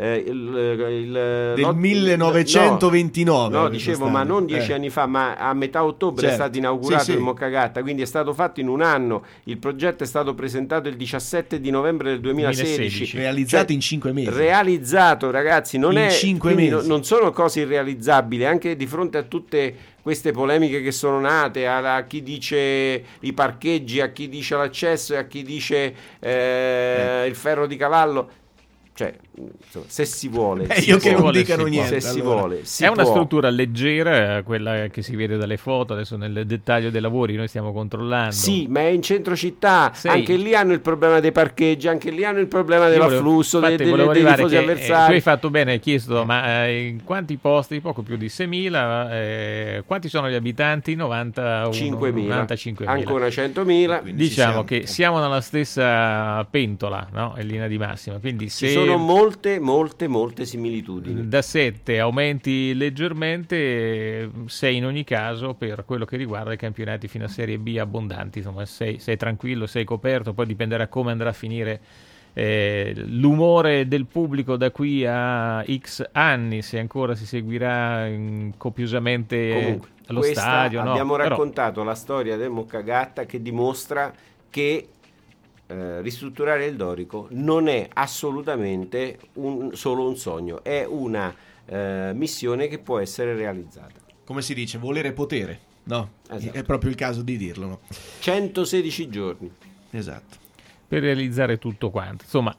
del 1929 no, dicevo, ma non 10 anni fa, ma a metà ottobre è stato inaugurato il Moccagatta, quindi è stato fatto in un anno. Il progetto è stato presentato il 17 di novembre del 2016. Realizzato in 5 mesi. Realizzato, ragazzi, non in 5 mesi. Non sono cose irrealizzabili, anche di fronte a tutte queste polemiche che sono nate, a chi dice i parcheggi, a chi dice l'accesso e a chi dice il ferro di cavallo. Cioè, insomma, se si vuole, io che non dicano niente. Se si vuole, è una struttura leggera, quella che si vede dalle foto. Adesso nel dettaglio dei lavori noi stiamo controllando. Sì, ma è in centro città. Anche lì hanno il problema dei parcheggi, anche lì hanno il problema dell'afflusso dei tifosi avversari. Tu hai fatto bene, hai chiesto, ma in quanti posti? Poco più di 6.000. Quanti sono gli abitanti? 95.000. Ancora 100.000. Diciamo che siamo nella stessa pentola, no? In linea di massima. Quindi se sono molte similitudini. Da 7 aumenti leggermente, 6 in ogni caso per quello che riguarda i campionati fino a Serie B abbondanti. Insomma, sei tranquillo, sei coperto, poi dipenderà come andrà a finire l'umore del pubblico da qui a X anni, se ancora si seguirà copiosamente. Comunque, allo stadio. Abbiamo raccontato la storia del Moccagatta che dimostra che ristrutturare il Dorico non è assolutamente solo un sogno, è una missione che può essere realizzata. Come si dice, volere potere, no? Esatto. È proprio il caso di dirlo, no? 116 giorni. Esatto. Per realizzare tutto quanto. Insomma,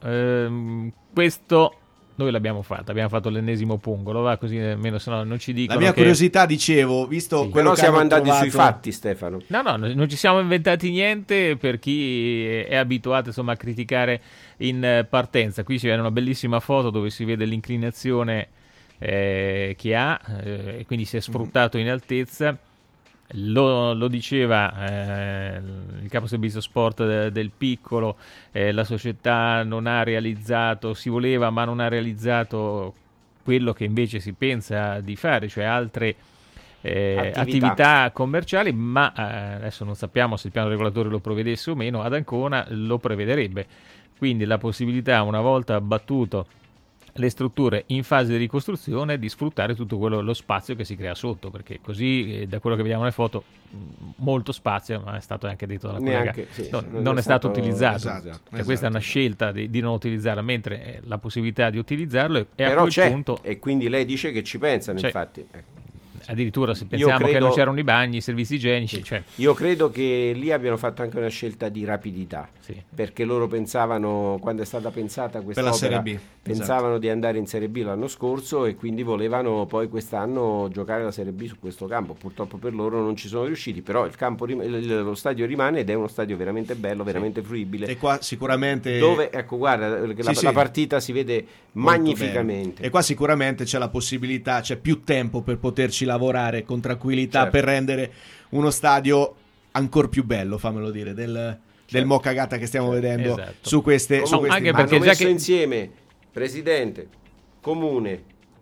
questo noi l'abbiamo fatto l'ennesimo pungolo, va così almeno se no non ci dicono. La mia curiosità, dicevo, visto quello però che siamo hanno andati trovato... sui fatti, Stefano. No, non ci siamo inventati niente per chi è abituato insomma a criticare in partenza. Qui si vede una bellissima foto dove si vede l'inclinazione che ha, e quindi si è sfruttato in altezza. Lo diceva il capo servizio sport del Piccolo, la società non ha realizzato, si voleva ma non ha realizzato quello che invece si pensa di fare, cioè altre attività commerciali, ma adesso non sappiamo se il piano regolatore lo prevedesse o meno. Ad Ancona lo prevederebbe, quindi la possibilità, una volta abbattuto le strutture in fase di ricostruzione, di sfruttare tutto lo spazio che si crea sotto, perché così da quello che vediamo nelle foto molto spazio, ma è stato anche detto dalla collega, non è stato utilizzato. Esatto. Questa è una scelta di non utilizzarla, mentre la possibilità di utilizzarlo è però a quel c'è, punto, e quindi lei dice che ci pensano, infatti. Addirittura se pensiamo che non c'erano i bagni, i servizi igienici, io credo che lì abbiano fatto anche una scelta di rapidità, perché loro pensavano, quando è stata pensata questa per la opera, Serie B, pensavano di andare in Serie B l'anno scorso, e quindi volevano poi quest'anno giocare la Serie B su questo campo. Purtroppo per loro non ci sono riusciti, però il campo lo stadio rimane, ed è uno stadio veramente bello, veramente fruibile, e qua sicuramente dove, ecco, guarda, la partita si vede magnificamente, e qua sicuramente c'è la possibilità, c'è più tempo per poterci lavorare con tranquillità, per rendere uno stadio ancora più bello, fammelo dire, del mo' cagata che stiamo vedendo su queste anche perché hanno messo insieme presidente, comune,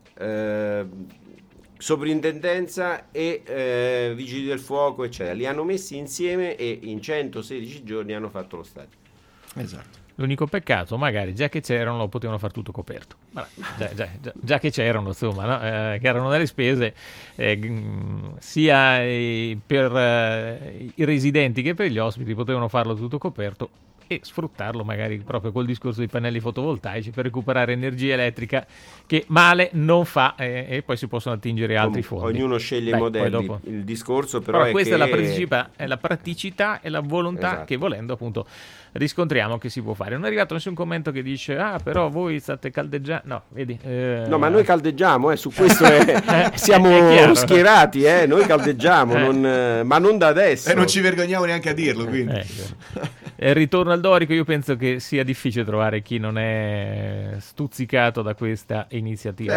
soprintendenza e vigili del fuoco, eccetera. Li hanno messi insieme e in 116 giorni hanno fatto lo stadio. Esatto. L'unico peccato, magari già che c'erano lo potevano far tutto coperto. Già che c'erano, insomma, no? Che erano delle spese sia per i residenti che per gli ospiti, potevano farlo tutto coperto e sfruttarlo magari proprio col discorso dei pannelli fotovoltaici per recuperare energia elettrica, che male non fa, e poi si possono attingere altri fondi. Ognuno sceglie i modelli, il discorso però è questa che... è la praticità e la volontà che, volendo, appunto, riscontriamo che si può fare. Non è arrivato nessun commento che dice però voi state caldeggiando, no, vedi, no, ma noi caldeggiamo, su questo siamo schierati, noi caldeggiamo, ma non da adesso, e non ci vergogniamo neanche a dirlo, quindi il ritorno al Dorico, io penso che sia difficile trovare chi non è stuzzicato da questa iniziativa,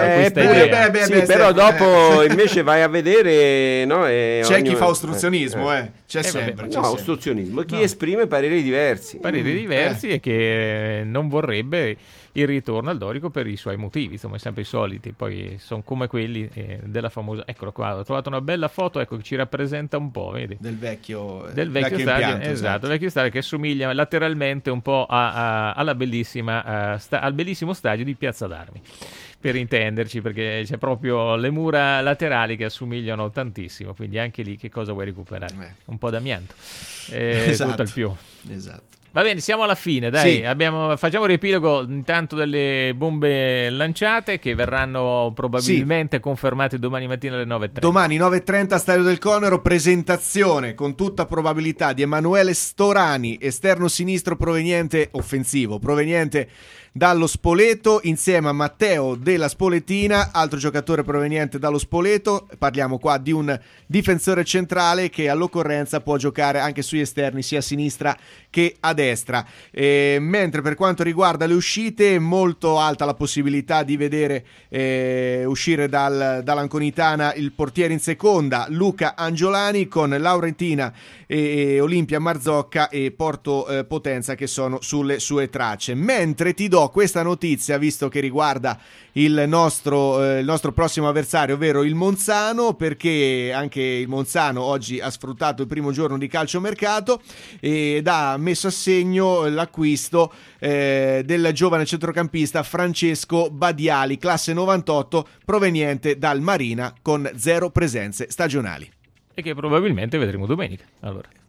però dopo invece vai a vedere, no, c'è chi fa ostruzionismo, c'è sempre, ostruzionismo, chi esprime pareri diversi e che non vorrebbe il ritorno al Dorico per i suoi motivi, insomma, sempre i soliti, poi sono come quelli della famosa, eccolo qua, ho trovato una bella foto, ecco, che ci rappresenta un po', vedi? Del vecchio stadio, impianto, esatto, il vecchio stadio, che assomiglia lateralmente un po' alla bellissima al bellissimo stadio di Piazza d'Armi, per intenderci, perché c'è proprio le mura laterali che assomigliano tantissimo, quindi anche lì che cosa vuoi recuperare? Un po' d'amianto, tutto il più. Esatto. Va bene, siamo alla fine, dai, facciamo un riepilogo intanto delle bombe lanciate, che verranno probabilmente confermate domani mattina alle 9:30. Domani 9:30 Stadio del Conero, presentazione con tutta probabilità di Emanuele Storani, esterno sinistro offensivo proveniente dallo Spoleto, insieme a Matteo della Spoletina, altro giocatore proveniente dallo Spoleto. Parliamo qua di un difensore centrale che all'occorrenza può giocare anche sugli esterni, sia a sinistra che a destra. Mentre per quanto riguarda le uscite, molto alta la possibilità di vedere uscire dall'Anconitana il portiere in seconda, Luca Angiolani, con Laurentina e Olimpia Marzocca e Porto Potenza che sono sulle sue tracce. Mentre ti do questa notizia, visto che riguarda il nostro prossimo avversario, ovvero il Monzano, perché anche il Monzano oggi ha sfruttato il primo giorno di calciomercato ed ha messo a segno l'acquisto del giovane centrocampista Francesco Badiali, classe 98, proveniente dal Marina, con 0 presenze stagionali. E che probabilmente vedremo domenica. Allora,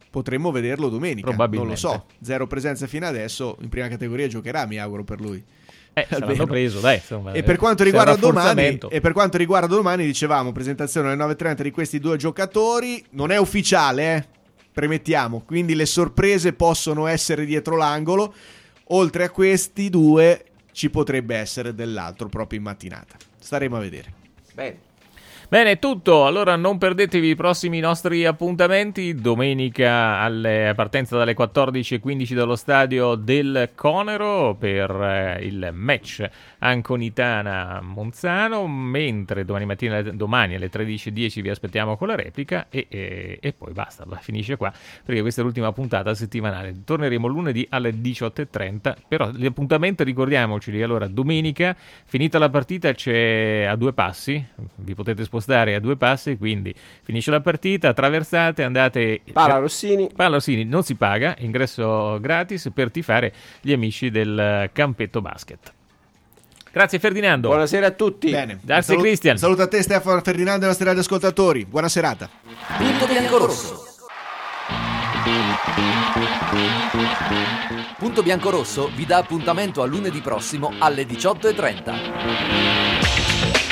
potremmo vederlo domenica. Probabilmente. Non lo so, 0 presenze fino adesso, in prima categoria giocherà, mi auguro per lui. Se l'hanno preso, dai, insomma, e per quanto riguarda domani, dicevamo presentazione alle 9:30 di questi 2 giocatori, non è ufficiale, premettiamo, quindi le sorprese possono essere dietro l'angolo. Oltre a questi 2 ci potrebbe essere dell'altro proprio in mattinata, staremo a vedere. Bene, è tutto. Allora non perdetevi i prossimi nostri appuntamenti. Domenica a partenza dalle 14:15 dallo stadio del Conero per il match Anconitana-Monzano, mentre domani alle 13:10 vi aspettiamo con la replica e poi basta, finisce qua, perché questa è l'ultima puntata settimanale. Torneremo lunedì alle 18:30, però l'appuntamento, ricordiamoceli, allora domenica, finita la partita, c'è a 2 passi, vi potete spostare a 2 passi, quindi finisce la partita, attraversate, andate Pala Rossini, non si paga, ingresso gratis per tifare gli amici del Campetto Basket. Grazie Ferdinando. Buonasera a tutti. Bene. Grazie Cristian. Saluto a te Stefano, Ferdinando e i nostri radioascoltatori. Buona serata. Punto biancorosso. Punto biancorosso vi dà appuntamento a lunedì prossimo alle 18:30.